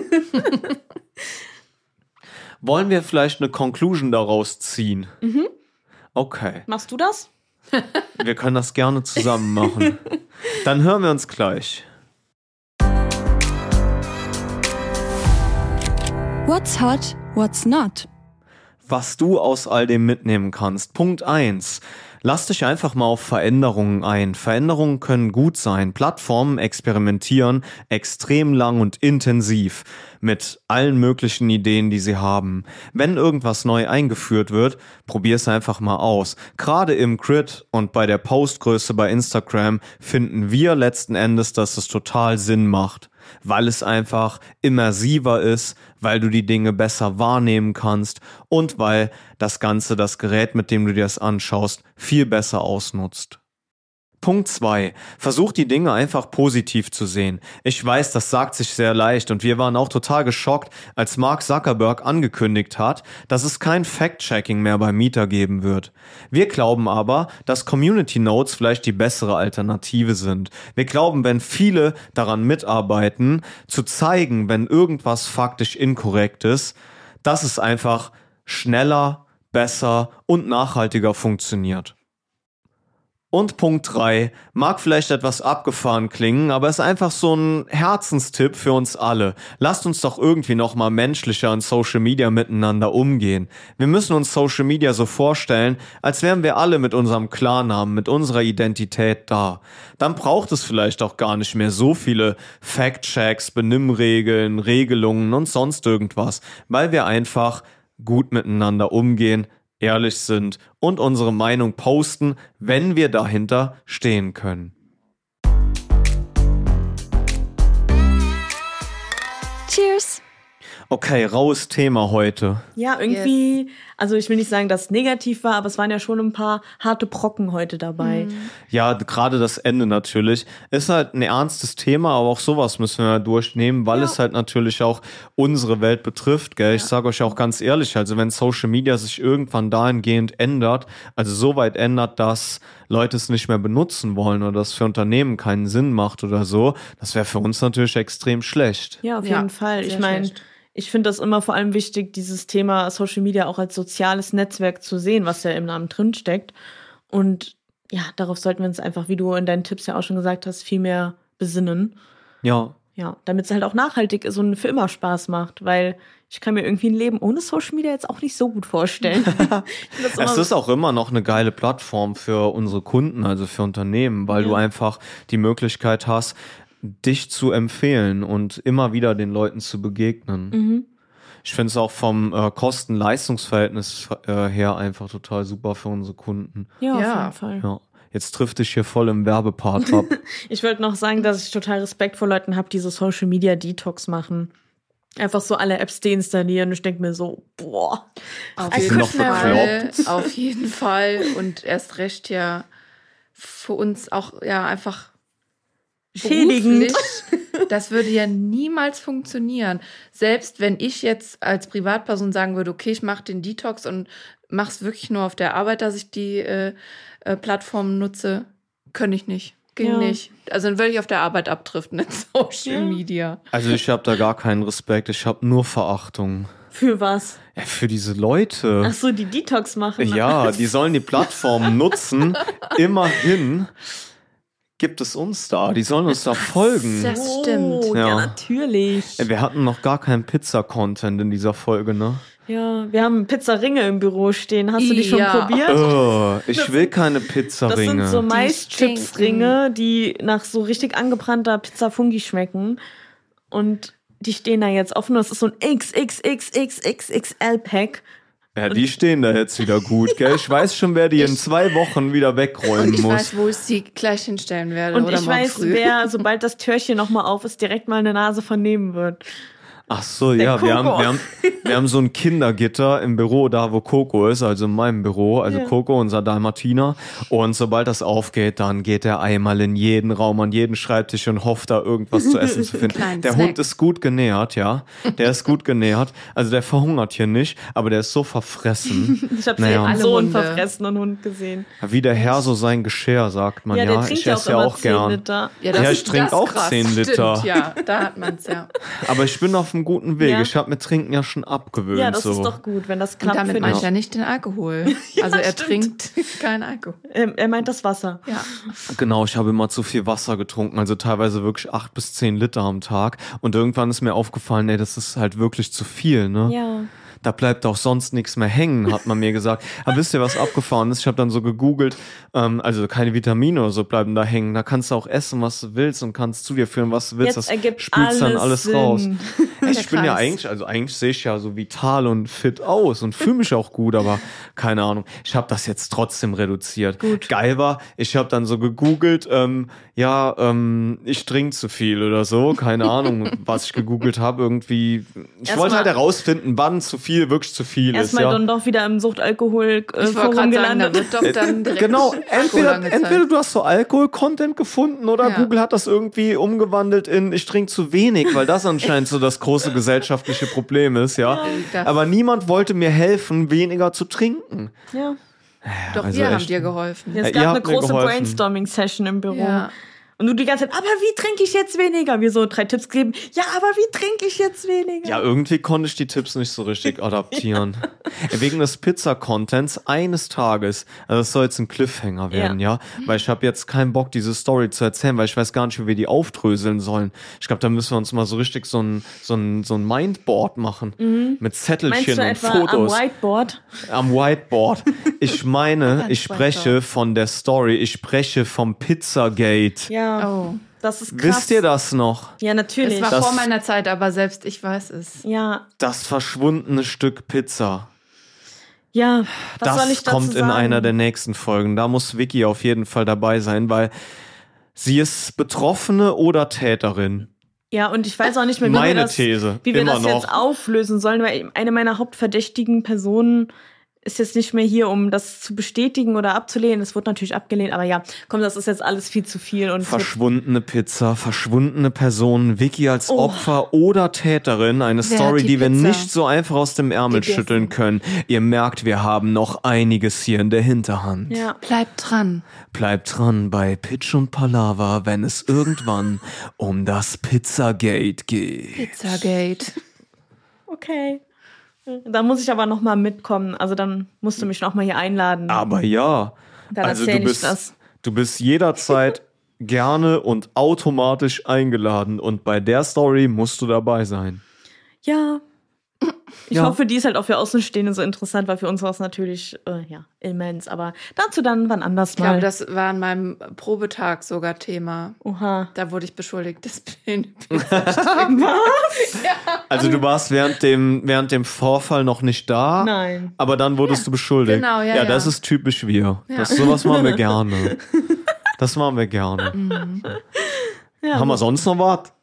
[SPEAKER 1] Wollen wir vielleicht eine Conclusion daraus ziehen? Okay,
[SPEAKER 3] Machst du das?
[SPEAKER 1] wir können das gerne zusammen machen. Dann hören wir uns gleich.
[SPEAKER 2] What's hot, what's not?
[SPEAKER 1] Was du aus all dem mitnehmen kannst. Punkt 1. Lass dich einfach mal auf Veränderungen ein. Veränderungen können gut sein. Plattformen experimentieren extrem lang und intensiv mit allen möglichen Ideen, die sie haben. Wenn irgendwas neu eingeführt wird, probier es einfach mal aus. Gerade im Grid und bei der Postgröße bei Instagram finden wir letzten Endes, dass es total Sinn macht, weil es einfach immersiver ist, weil du die Dinge besser wahrnehmen kannst und weil das Ganze, das Gerät, mit dem du dir das anschaust, viel besser ausnutzt. Punkt 2. Versuch die Dinge einfach positiv zu sehen. Ich weiß, das sagt sich sehr leicht und wir waren auch total geschockt, als Mark Zuckerberg angekündigt hat, dass es kein Fact-Checking mehr bei Meta geben wird. Wir glauben aber, dass Community Notes vielleicht die bessere Alternative sind. Wir glauben, wenn viele daran mitarbeiten, zu zeigen, wenn irgendwas faktisch inkorrekt ist, dass es einfach schneller, besser und nachhaltiger funktioniert. Und Punkt 3, mag vielleicht etwas abgefahren klingen, aber ist einfach so ein Herzenstipp für uns alle. Lasst uns doch irgendwie nochmal menschlicher in Social Media miteinander umgehen. Wir müssen uns Social Media so vorstellen, als wären wir alle mit unserem Klarnamen, mit unserer Identität da. Dann braucht es vielleicht auch gar nicht mehr so viele Fact-Checks, Benimmregeln, Regelungen und sonst irgendwas, weil wir einfach gut miteinander umgehen, ehrlich sind und unsere Meinung posten, wenn wir dahinter stehen können.
[SPEAKER 2] Cheers!
[SPEAKER 1] Okay, raues Thema heute.
[SPEAKER 3] Ja, irgendwie, also ich will nicht sagen, dass es negativ war, aber es waren ja schon ein paar harte Brocken heute dabei.
[SPEAKER 1] Ja, gerade das Ende natürlich. Ist halt ein ernstes Thema, aber auch sowas müssen wir durchnehmen, weil es halt natürlich auch unsere Welt betrifft, gell? Ich sage euch auch ganz ehrlich, also wenn Social Media sich irgendwann dahingehend ändert, also so weit ändert, dass Leute es nicht mehr benutzen wollen oder das für Unternehmen keinen Sinn macht oder so, das wäre für uns natürlich extrem schlecht.
[SPEAKER 3] Ja, auf
[SPEAKER 4] Ja,
[SPEAKER 3] jeden Fall. Ich
[SPEAKER 4] sehr
[SPEAKER 3] meine,
[SPEAKER 4] schlecht.
[SPEAKER 3] ich finde das immer vor allem wichtig, dieses Thema Social Media auch als soziales Netzwerk zu sehen, was ja im Namen drin steckt. Und ja, darauf sollten wir uns einfach, wie du in deinen Tipps ja auch schon gesagt hast, viel mehr besinnen.
[SPEAKER 1] Ja.
[SPEAKER 3] Ja, damit es halt auch nachhaltig ist und für immer Spaß macht, weil ich kann mir irgendwie ein Leben ohne Social Media jetzt auch nicht so gut vorstellen. Ich find das
[SPEAKER 1] Es
[SPEAKER 3] immer-
[SPEAKER 1] ist auch immer noch eine geile Plattform für unsere Kunden, also für Unternehmen, weil du einfach die Möglichkeit hast, dich zu empfehlen und immer wieder den Leuten zu begegnen. Ich finde es auch vom Kosten-Leistungs-Verhältnis her einfach total super für unsere Kunden.
[SPEAKER 3] ja, auf
[SPEAKER 4] Ja.
[SPEAKER 3] jeden Fall.
[SPEAKER 1] Ja. Jetzt trifft dich hier voll im Werbepart ab.
[SPEAKER 3] Ich wollte noch sagen, dass ich total Respekt vor Leuten habe, die so Social Media Detox machen. Einfach so alle Apps deinstallieren und ich denke mir so, boah.
[SPEAKER 4] Auf
[SPEAKER 1] jeden Fall.
[SPEAKER 4] Auf jeden Fall. Und erst recht ja für uns auch ja einfach
[SPEAKER 3] Schädigend.
[SPEAKER 4] beruflich. Das würde ja niemals funktionieren. Selbst wenn ich jetzt als Privatperson sagen würde, okay, ich mache den Detox und mache es wirklich nur auf der Arbeit, dass ich die Plattform nutze, könnte ich nicht. Ging nicht. Also dann würde ich auf der Arbeit abdriften in Social Media.
[SPEAKER 1] Also ich habe da gar keinen Respekt, ich habe nur Verachtung.
[SPEAKER 3] Für was?
[SPEAKER 1] Ja, für diese Leute.
[SPEAKER 3] Ach so, die Detox machen.
[SPEAKER 1] Ja, die sollen die Plattform nutzen. Immerhin gibt es uns da. Die sollen uns da folgen.
[SPEAKER 4] Das stimmt.
[SPEAKER 3] Oh,
[SPEAKER 1] Ja.
[SPEAKER 3] ja, natürlich.
[SPEAKER 1] Wir hatten noch gar keinen Pizza-Content in dieser Folge, ne?
[SPEAKER 3] Ja, wir haben Pizzaringe im Büro stehen. Hast du die schon
[SPEAKER 4] Ja.
[SPEAKER 3] probiert?
[SPEAKER 1] Ich will keine
[SPEAKER 3] Das
[SPEAKER 1] Pizzaringe.
[SPEAKER 3] sind so
[SPEAKER 4] Die
[SPEAKER 3] Maischipsringe, die nach so richtig angebrannter Pizza Fungi schmecken. Und die stehen da jetzt offen. Das ist so ein XXXXXXL-Pack.
[SPEAKER 1] Ja, die stehen da jetzt wieder gut, gell? Ich weiß schon, wer die in 2 Wochen wieder wegräumen
[SPEAKER 4] Und ich
[SPEAKER 1] muss.
[SPEAKER 4] weiß, wo ich sie gleich hinstellen werde.
[SPEAKER 3] Und
[SPEAKER 4] oder
[SPEAKER 3] ich
[SPEAKER 4] morgen
[SPEAKER 3] weiß,
[SPEAKER 4] früh.
[SPEAKER 3] wer, sobald das Türchen nochmal auf ist, direkt mal eine Nase von nehmen wird.
[SPEAKER 1] Ach so, ja, wir
[SPEAKER 3] Coco.
[SPEAKER 1] haben so ein Kindergitter im Büro, da wo Coco ist, also in meinem Büro, also
[SPEAKER 3] Ja.
[SPEAKER 1] Coco, unser Dalmatiner. Und sobald das aufgeht, dann geht er einmal in jeden Raum, an jeden Schreibtisch und hofft da irgendwas zu essen zu finden.
[SPEAKER 4] Kleinen
[SPEAKER 1] Der
[SPEAKER 4] Snack.
[SPEAKER 1] Hund ist gut genährt, ja. Der ist gut genährt. Also der verhungert hier nicht, aber der ist so verfressen.
[SPEAKER 3] Ich habe
[SPEAKER 1] Naja.
[SPEAKER 3] alle so einen
[SPEAKER 4] Hunde.
[SPEAKER 3] verfressenen Hund gesehen.
[SPEAKER 1] Wie der Herr so sein Geschirr, sagt man ja.
[SPEAKER 3] Ja, der trinkt
[SPEAKER 1] Ich
[SPEAKER 3] ja auch
[SPEAKER 1] esse
[SPEAKER 3] immer
[SPEAKER 1] ja auch
[SPEAKER 3] 10
[SPEAKER 1] gern.
[SPEAKER 3] Liter.
[SPEAKER 4] das
[SPEAKER 1] Ja,
[SPEAKER 4] ist-
[SPEAKER 1] ich trinke
[SPEAKER 4] das ist
[SPEAKER 1] auch
[SPEAKER 4] krass.
[SPEAKER 1] 10 Liter.
[SPEAKER 4] Stimmt, ja, da hat man es ja.
[SPEAKER 1] Aber ich bin auf einem guten Weg.
[SPEAKER 3] Ja.
[SPEAKER 1] Ich habe mir Trinken ja schon abgewöhnt.
[SPEAKER 3] Ja, das
[SPEAKER 1] so.
[SPEAKER 3] ist doch gut, wenn das
[SPEAKER 4] Und
[SPEAKER 3] klappt.
[SPEAKER 4] damit
[SPEAKER 3] für
[SPEAKER 4] meine
[SPEAKER 3] dich.
[SPEAKER 4] ich ja nicht den Alkohol. Also er trinkt keinen Alkohol.
[SPEAKER 3] Er meint das Wasser.
[SPEAKER 4] Ja.
[SPEAKER 1] Genau, ich habe immer zu viel Wasser getrunken, also teilweise wirklich 8 bis 10 Liter am Tag. Und irgendwann ist mir aufgefallen, ey, das ist halt wirklich zu viel, ne?
[SPEAKER 3] Ja.
[SPEAKER 1] Da bleibt auch sonst nichts mehr hängen, hat man mir gesagt. Aber wisst ihr, was abgefahren ist? Ich habe dann so gegoogelt, also keine Vitamine oder so bleiben da hängen. Da kannst du auch essen, was du willst und kannst zu dir führen, was du willst.
[SPEAKER 3] Jetzt
[SPEAKER 1] Das
[SPEAKER 3] ergibt
[SPEAKER 1] spülst dann alles
[SPEAKER 3] Sinn.
[SPEAKER 1] raus.
[SPEAKER 4] Der
[SPEAKER 1] Ich bin ja
[SPEAKER 4] Kreis.
[SPEAKER 1] eigentlich sehe ich ja so vital und fit aus und fühle mich auch gut, aber keine Ahnung. Ich habe das jetzt trotzdem reduziert.
[SPEAKER 3] Gut.
[SPEAKER 1] Geil war, ich habe dann so gegoogelt, ich trinke zu viel oder so, keine Ahnung, was ich gegoogelt habe. Irgendwie, ich
[SPEAKER 3] Erstmal-
[SPEAKER 1] wollte halt herausfinden, wann zu viel wirklich zu viel ist.
[SPEAKER 3] Erstmal
[SPEAKER 1] Ja.
[SPEAKER 3] dann doch wieder im
[SPEAKER 4] Ich wollte
[SPEAKER 3] Suchtalkohol-Forum
[SPEAKER 4] gerade sagen, da
[SPEAKER 3] gelandet.
[SPEAKER 4] wird doch dann direkt
[SPEAKER 1] Genau,
[SPEAKER 4] Alkohol angezeigt.
[SPEAKER 1] entweder du hast so Alkohol-Content gefunden oder
[SPEAKER 4] Ja.
[SPEAKER 1] Google hat das irgendwie umgewandelt in ich trinke zu wenig, weil das anscheinend so das große gesellschaftliche Problem ist, ja.
[SPEAKER 4] Das-
[SPEAKER 1] Aber niemand wollte mir helfen, weniger zu trinken.
[SPEAKER 3] Ja.
[SPEAKER 4] Doch
[SPEAKER 1] also
[SPEAKER 4] wir haben
[SPEAKER 1] echt.
[SPEAKER 4] dir geholfen.
[SPEAKER 3] Es
[SPEAKER 1] Ihr
[SPEAKER 3] gab eine
[SPEAKER 1] habt mir
[SPEAKER 3] große
[SPEAKER 1] geholfen.
[SPEAKER 3] Brainstorming-Session im Büro.
[SPEAKER 4] Ja.
[SPEAKER 3] Und du die ganze Zeit, aber wie trinke ich jetzt weniger? Wir so 3 Tipps geben. Ja, aber wie trinke ich jetzt weniger?
[SPEAKER 1] Ja, irgendwie konnte ich die Tipps nicht so richtig adaptieren. Wegen des Pizza-Contents eines Tages, also das soll jetzt ein Cliffhanger werden, ja? Weil ich habe jetzt keinen Bock, diese Story zu erzählen, weil ich weiß gar nicht, wie wir die aufdröseln sollen. Ich glaube, da müssen wir uns mal so richtig so ein Mindboard machen. Mit
[SPEAKER 3] Mhm. Meinst
[SPEAKER 1] Zettelchen
[SPEAKER 3] du
[SPEAKER 1] und
[SPEAKER 3] etwa
[SPEAKER 1] Fotos.
[SPEAKER 3] am Whiteboard?
[SPEAKER 1] Am Whiteboard. Ich meine,
[SPEAKER 4] Ganz
[SPEAKER 1] ich spreche von der Story, ich spreche vom Pizzagate.
[SPEAKER 3] Ja,
[SPEAKER 4] Oh.
[SPEAKER 3] das ist krass.
[SPEAKER 1] Wisst ihr das noch?
[SPEAKER 3] Ja, natürlich.
[SPEAKER 4] Es war
[SPEAKER 1] Das-
[SPEAKER 4] vor meiner Zeit, aber selbst ich weiß es.
[SPEAKER 3] Ja,
[SPEAKER 1] Das verschwundene Stück Pizza.
[SPEAKER 3] ja. Was soll ich
[SPEAKER 1] Das
[SPEAKER 3] dazu
[SPEAKER 1] kommt in
[SPEAKER 3] sagen?
[SPEAKER 1] einer der nächsten Folgen. Da muss Vicky auf jeden Fall dabei sein, weil sie ist Betroffene oder Täterin.
[SPEAKER 3] Ja, und ich weiß auch nicht mehr, wie wir
[SPEAKER 1] Meine
[SPEAKER 3] das,
[SPEAKER 1] These.
[SPEAKER 3] wie wir
[SPEAKER 1] Immer
[SPEAKER 3] das
[SPEAKER 1] noch.
[SPEAKER 3] jetzt auflösen sollen, weil eine meiner hauptverdächtigen Personen ist jetzt nicht mehr hier, um das zu bestätigen oder abzulehnen. Es wurde natürlich abgelehnt, aber ja, komm, das ist jetzt alles viel zu viel. Und es wird,
[SPEAKER 1] Verschwundene Pizza, verschwundene Personen, Vicky als
[SPEAKER 3] Oh.
[SPEAKER 1] Opfer oder Täterin. Eine
[SPEAKER 4] Wer
[SPEAKER 1] Story,
[SPEAKER 4] hat
[SPEAKER 1] die wir
[SPEAKER 4] Pizza
[SPEAKER 1] nicht so einfach aus dem Ärmel
[SPEAKER 4] gegessen?
[SPEAKER 1] schütteln können. Ihr merkt, wir haben noch einiges hier in der Hinterhand.
[SPEAKER 3] ja.
[SPEAKER 4] Bleibt dran.
[SPEAKER 1] Bleibt dran bei Pitch und Palaver, wenn es irgendwann um das Pizzagate geht.
[SPEAKER 4] Pizzagate.
[SPEAKER 3] Okay. Da muss ich aber noch mal mitkommen. Also dann musst du mich noch mal hier einladen.
[SPEAKER 1] Aber ja,
[SPEAKER 3] Dann
[SPEAKER 1] also
[SPEAKER 3] erzähl
[SPEAKER 1] du
[SPEAKER 3] ich das.
[SPEAKER 1] bist jederzeit gerne und automatisch eingeladen und bei der Story musst du dabei sein.
[SPEAKER 3] Ja. Ich
[SPEAKER 1] Ja.
[SPEAKER 3] hoffe, die ist halt auch für Außenstehende so interessant, weil für uns war es natürlich immens. Aber dazu dann wann anders
[SPEAKER 4] Ich glaube,
[SPEAKER 3] mal.
[SPEAKER 4] das war an meinem Probetag sogar Thema.
[SPEAKER 3] Oha.
[SPEAKER 4] Da wurde ich beschuldigt, das bin
[SPEAKER 1] Also du warst während dem Vorfall noch nicht da,
[SPEAKER 3] Nein.
[SPEAKER 1] aber dann wurdest du beschuldigt.
[SPEAKER 4] genau, ja,
[SPEAKER 1] das
[SPEAKER 4] ja.
[SPEAKER 1] ist typisch wir. Sowas machen wir gerne. Das machen wir gerne.
[SPEAKER 3] Ja,
[SPEAKER 1] Haben wir sonst noch was?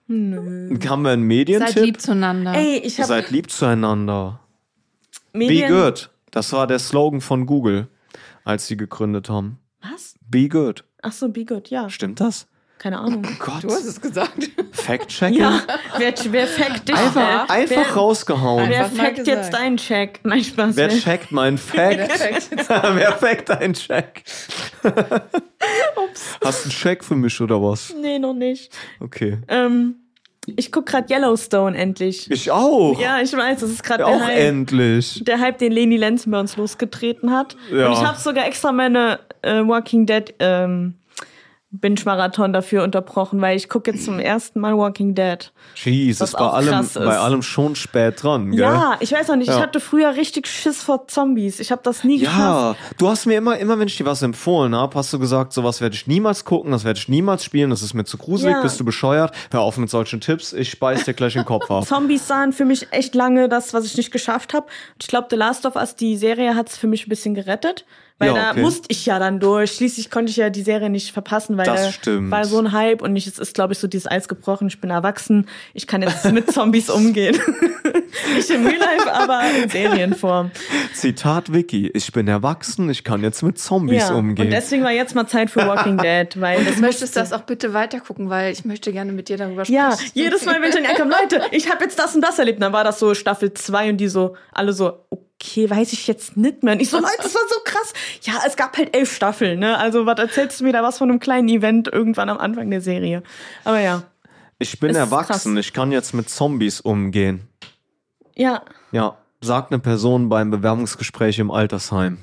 [SPEAKER 1] Haben wir einen
[SPEAKER 4] Seid
[SPEAKER 1] Medientipp?
[SPEAKER 4] lieb zueinander.
[SPEAKER 3] Ey, ich habe
[SPEAKER 1] Seid lieb zueinander. Be
[SPEAKER 3] Medien...
[SPEAKER 1] good. Das war der Slogan von Google, als sie gegründet haben.
[SPEAKER 3] Was?
[SPEAKER 1] Be good.
[SPEAKER 3] Ach so, be good, ja.
[SPEAKER 1] Stimmt das?
[SPEAKER 3] Keine Ahnung.
[SPEAKER 1] Gott.
[SPEAKER 4] Du hast es gesagt.
[SPEAKER 1] Fact-checking?
[SPEAKER 3] Ja, wer fakt dich?
[SPEAKER 1] Einfach rausgehauen.
[SPEAKER 3] Wer
[SPEAKER 4] Einfach mal
[SPEAKER 3] fakt jetzt
[SPEAKER 4] gesagt.
[SPEAKER 3] deinen Check? Nein, Spaß.
[SPEAKER 1] Wer checkt meinen Fact? Wer fackt einen Check? Hast du einen Check für mich oder was?
[SPEAKER 3] Nee, noch nicht.
[SPEAKER 1] Okay.
[SPEAKER 3] Ich guck gerade Yellowstone endlich.
[SPEAKER 1] Ich auch.
[SPEAKER 3] Ja, ich weiß, das ist gerade
[SPEAKER 1] Auch
[SPEAKER 3] der Hype.
[SPEAKER 1] endlich.
[SPEAKER 3] Der Hype, den Leni Lenz bei uns losgetreten hat.
[SPEAKER 1] Ja.
[SPEAKER 3] Und ich habe sogar extra meine Walking Dead Binge-Marathon dafür unterbrochen, weil ich gucke jetzt zum ersten Mal Walking Dead.
[SPEAKER 1] Jesus,
[SPEAKER 3] Was
[SPEAKER 1] bei
[SPEAKER 3] auch
[SPEAKER 1] allem,
[SPEAKER 3] krass ist.
[SPEAKER 1] bei allem schon spät dran, gell?
[SPEAKER 3] Ja, ich weiß auch nicht,
[SPEAKER 1] Ja.
[SPEAKER 3] ich hatte früher richtig Schiss vor Zombies. Ich habe das nie geschafft.
[SPEAKER 1] Ja, du hast mir immer wenn ich dir was empfohlen habe, hast du gesagt, sowas werde ich niemals gucken, das werde ich niemals spielen, das ist mir zu gruselig,
[SPEAKER 3] Ja.
[SPEAKER 1] bist du bescheuert, hör auf mit solchen Tipps, ich speis dir gleich den Kopf ab.
[SPEAKER 3] Zombies sahen für mich echt lange das, was ich nicht geschafft habe. Ich glaube, The Last of Us, die Serie, hat es für mich ein bisschen gerettet. Weil
[SPEAKER 1] Ja,
[SPEAKER 3] da
[SPEAKER 1] okay.
[SPEAKER 3] musste ich ja dann durch. Schließlich konnte ich ja die Serie nicht verpassen, weil
[SPEAKER 1] Das
[SPEAKER 3] da
[SPEAKER 1] stimmt.
[SPEAKER 3] war so ein Hype und es ist, glaube ich, so dieses Eis gebrochen. Ich bin erwachsen. Ich kann jetzt mit Zombies umgehen. Nicht in Real Life, aber in Serienform.
[SPEAKER 1] Zitat Vicky, ich bin erwachsen, ich kann jetzt mit Zombies
[SPEAKER 3] Ja,
[SPEAKER 1] umgehen.
[SPEAKER 3] und deswegen war jetzt mal Zeit für Walking Dead, weil das
[SPEAKER 4] Du möchtest das auch bitte weitergucken, weil ich möchte gerne mit dir darüber sprechen.
[SPEAKER 3] ja, jedes Mal, wenn ich dann ankomme, Leute, ich habe jetzt das und das erlebt. Dann war das so Staffel 2 und die so, alle so, okay, weiß ich jetzt nicht mehr. Und ich so, Leute, das war so krass. Ja, es gab halt 11 Staffeln, ne? Also, was erzählst du mir da was von einem kleinen Event irgendwann am Anfang der Serie? Aber ja,
[SPEAKER 1] Ich bin
[SPEAKER 3] ist
[SPEAKER 1] erwachsen,
[SPEAKER 3] krass.
[SPEAKER 1] ich kann jetzt mit Zombies umgehen.
[SPEAKER 3] ja.
[SPEAKER 1] Ja, sagt eine Person beim Bewerbungsgespräch im Altersheim.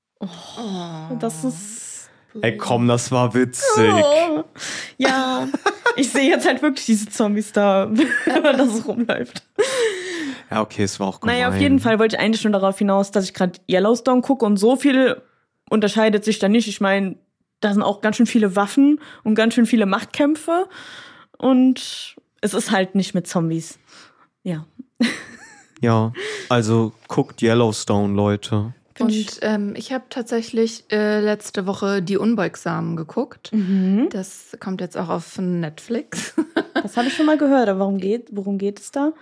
[SPEAKER 3] Das ist...
[SPEAKER 1] Ey, komm, das war witzig.
[SPEAKER 3] Oh, ja, ich sehe jetzt halt wirklich diese Zombies da, wenn das so rumläuft.
[SPEAKER 1] Ja, okay, es war auch gemein.
[SPEAKER 3] Naja, auf jeden Fall wollte ich eigentlich schon darauf hinaus, dass ich gerade Yellowstone gucke und so viel unterscheidet sich da nicht. Ich meine, da sind auch ganz schön viele Waffen und ganz schön viele Machtkämpfe und es ist halt nicht mit Zombies. Ja.
[SPEAKER 1] Ja, also guckt Yellowstone, Leute.
[SPEAKER 4] Und ich habe tatsächlich letzte Woche Die Unbeugsamen geguckt. Das kommt jetzt auch auf Netflix.
[SPEAKER 3] Das habe ich schon mal gehört, aber worum geht es da?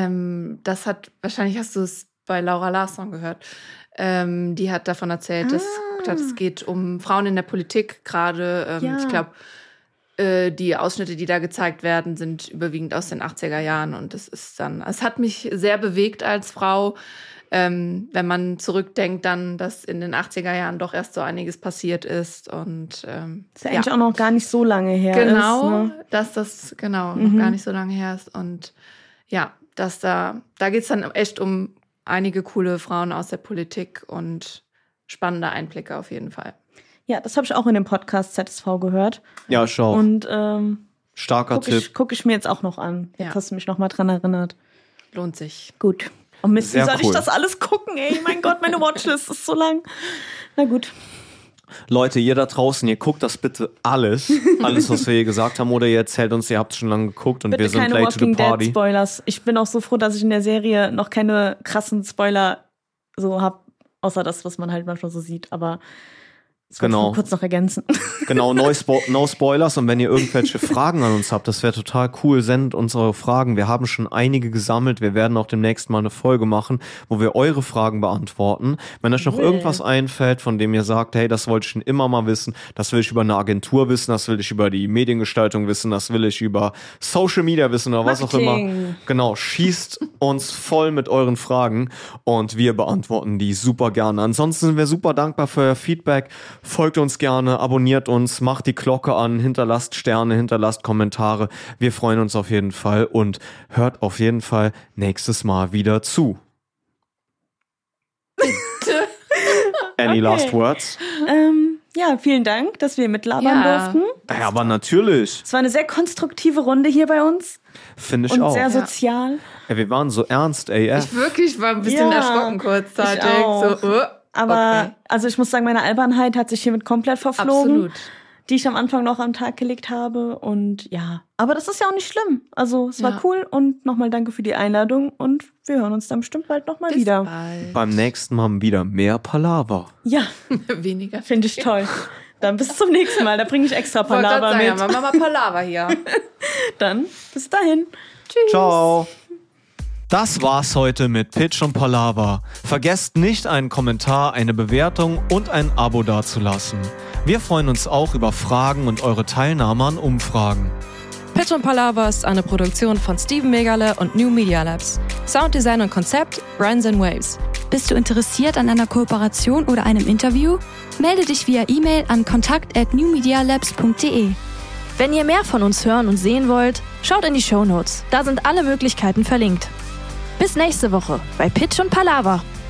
[SPEAKER 4] Das wahrscheinlich hast du es bei Laura Larsson gehört. Die hat davon erzählt, dass es geht um Frauen in der Politik gerade.
[SPEAKER 3] Ja.
[SPEAKER 4] Ich glaube, die Ausschnitte, die da gezeigt werden, sind überwiegend aus den 80er Jahren. Und es hat mich sehr bewegt als Frau, wenn man zurückdenkt dann, dass in den 80er Jahren doch erst so einiges passiert ist. Und
[SPEAKER 3] Das ist ja eigentlich auch noch gar nicht so lange her
[SPEAKER 4] genau,
[SPEAKER 3] ist. Ne?
[SPEAKER 4] dass das noch gar nicht so lange her ist. Und ja, dass da geht es dann echt um einige coole Frauen aus der Politik und spannende Einblicke auf jeden Fall.
[SPEAKER 3] Ja, das habe ich auch in dem Podcast ZSV gehört.
[SPEAKER 1] Ja, schau.
[SPEAKER 3] Und
[SPEAKER 1] Starker Tipp.
[SPEAKER 3] guck ich mir jetzt auch noch an. Jetzt
[SPEAKER 4] Ja.
[SPEAKER 3] hast du mich noch mal dran erinnert.
[SPEAKER 4] Lohnt sich.
[SPEAKER 3] Gut. Oh Mist, wie
[SPEAKER 1] Sehr
[SPEAKER 3] soll ich
[SPEAKER 1] cool.
[SPEAKER 3] das alles gucken, ey? Mein Gott, meine Watchlist ist so lang. Na gut.
[SPEAKER 1] Leute, ihr da draußen, ihr guckt das bitte alles, was wir hier gesagt haben, oder ihr erzählt uns, ihr habt es schon lange geguckt und
[SPEAKER 3] Bitte
[SPEAKER 1] wir sind
[SPEAKER 3] keine
[SPEAKER 1] late to the
[SPEAKER 3] Walking Dead
[SPEAKER 1] party.
[SPEAKER 3] Spoilers. Ich bin auch so froh, dass ich in der Serie noch keine krassen Spoiler so hab, außer das, was man halt manchmal so sieht. Aber das wollte
[SPEAKER 1] Genau.
[SPEAKER 3] ich kurz noch ergänzen.
[SPEAKER 1] Genau, no Spoilers. Und wenn ihr irgendwelche Fragen an uns habt, das wäre total cool, sendet uns eure Fragen. Wir haben schon einige gesammelt. Wir werden auch demnächst mal eine Folge machen, wo wir eure Fragen beantworten. Wenn euch noch
[SPEAKER 3] Cool.
[SPEAKER 1] irgendwas einfällt, von dem ihr sagt, hey, das wollte ich schon immer mal wissen, das will ich über eine Agentur wissen, das will ich über die Mediengestaltung wissen, das will ich über Social Media wissen oder was auch immer.
[SPEAKER 3] Marketing.
[SPEAKER 1] Genau, schießt uns voll mit euren Fragen und wir beantworten die super gerne. Ansonsten sind wir super dankbar für euer Feedback. Folgt uns gerne, abonniert uns, macht die Glocke an, hinterlasst Sterne, hinterlasst Kommentare. Wir freuen uns auf jeden Fall und hört auf jeden Fall nächstes Mal wieder zu. Any last words?
[SPEAKER 3] Ja, vielen Dank, dass wir mitlabern
[SPEAKER 4] Ja.
[SPEAKER 3] durften.
[SPEAKER 1] Ja, aber natürlich,
[SPEAKER 3] Es war eine sehr konstruktive Runde hier bei uns
[SPEAKER 1] finde ich
[SPEAKER 3] und
[SPEAKER 1] auch.
[SPEAKER 3] sehr
[SPEAKER 4] Ja.
[SPEAKER 3] sozial.
[SPEAKER 1] Ey, wir waren so ernst, AF.
[SPEAKER 4] Ich wirklich war ein bisschen
[SPEAKER 3] Ja,
[SPEAKER 4] erschrocken kurzzeitig.
[SPEAKER 3] ich auch.
[SPEAKER 4] So,
[SPEAKER 3] Aber,
[SPEAKER 4] okay.
[SPEAKER 3] also ich muss sagen, meine Albernheit hat sich hiermit komplett verflogen.
[SPEAKER 4] Absolut.
[SPEAKER 3] Die ich am Anfang noch am Tag gelegt habe. Und ja, aber das ist ja auch nicht schlimm. Also es war
[SPEAKER 4] Ja.
[SPEAKER 3] cool und nochmal danke für die Einladung und wir hören uns dann bestimmt bald nochmal
[SPEAKER 4] Bis
[SPEAKER 3] wieder.
[SPEAKER 4] bald.
[SPEAKER 1] Beim nächsten Mal wieder mehr Palaver.
[SPEAKER 3] Ja,
[SPEAKER 4] Weniger.
[SPEAKER 3] finde ich toll. Dann bis zum nächsten Mal. Da bringe ich extra
[SPEAKER 4] Wollte grad
[SPEAKER 3] Palaver
[SPEAKER 4] sagen,
[SPEAKER 3] mit.
[SPEAKER 4] ja, Mama Palaver hier.
[SPEAKER 3] Dann bis dahin.
[SPEAKER 4] Tschüss.
[SPEAKER 1] Ciao. Das war's heute mit Pitch und Palaver. Vergesst nicht, einen Kommentar, eine Bewertung und ein Abo dazulassen. Wir freuen uns auch über Fragen und eure Teilnahme an Umfragen.
[SPEAKER 5] Pitch und Palaver ist eine Produktion von Steven Megale und New Media Labs. Sounddesign und Konzept, Brands & Waves.
[SPEAKER 2] Bist du interessiert an einer Kooperation oder einem Interview? Melde dich via E-Mail an kontakt@newmedialabs.de. Wenn ihr mehr von uns hören und sehen wollt, schaut in die Shownotes. Da sind alle Möglichkeiten verlinkt. Bis nächste Woche bei Pitch und Palaver.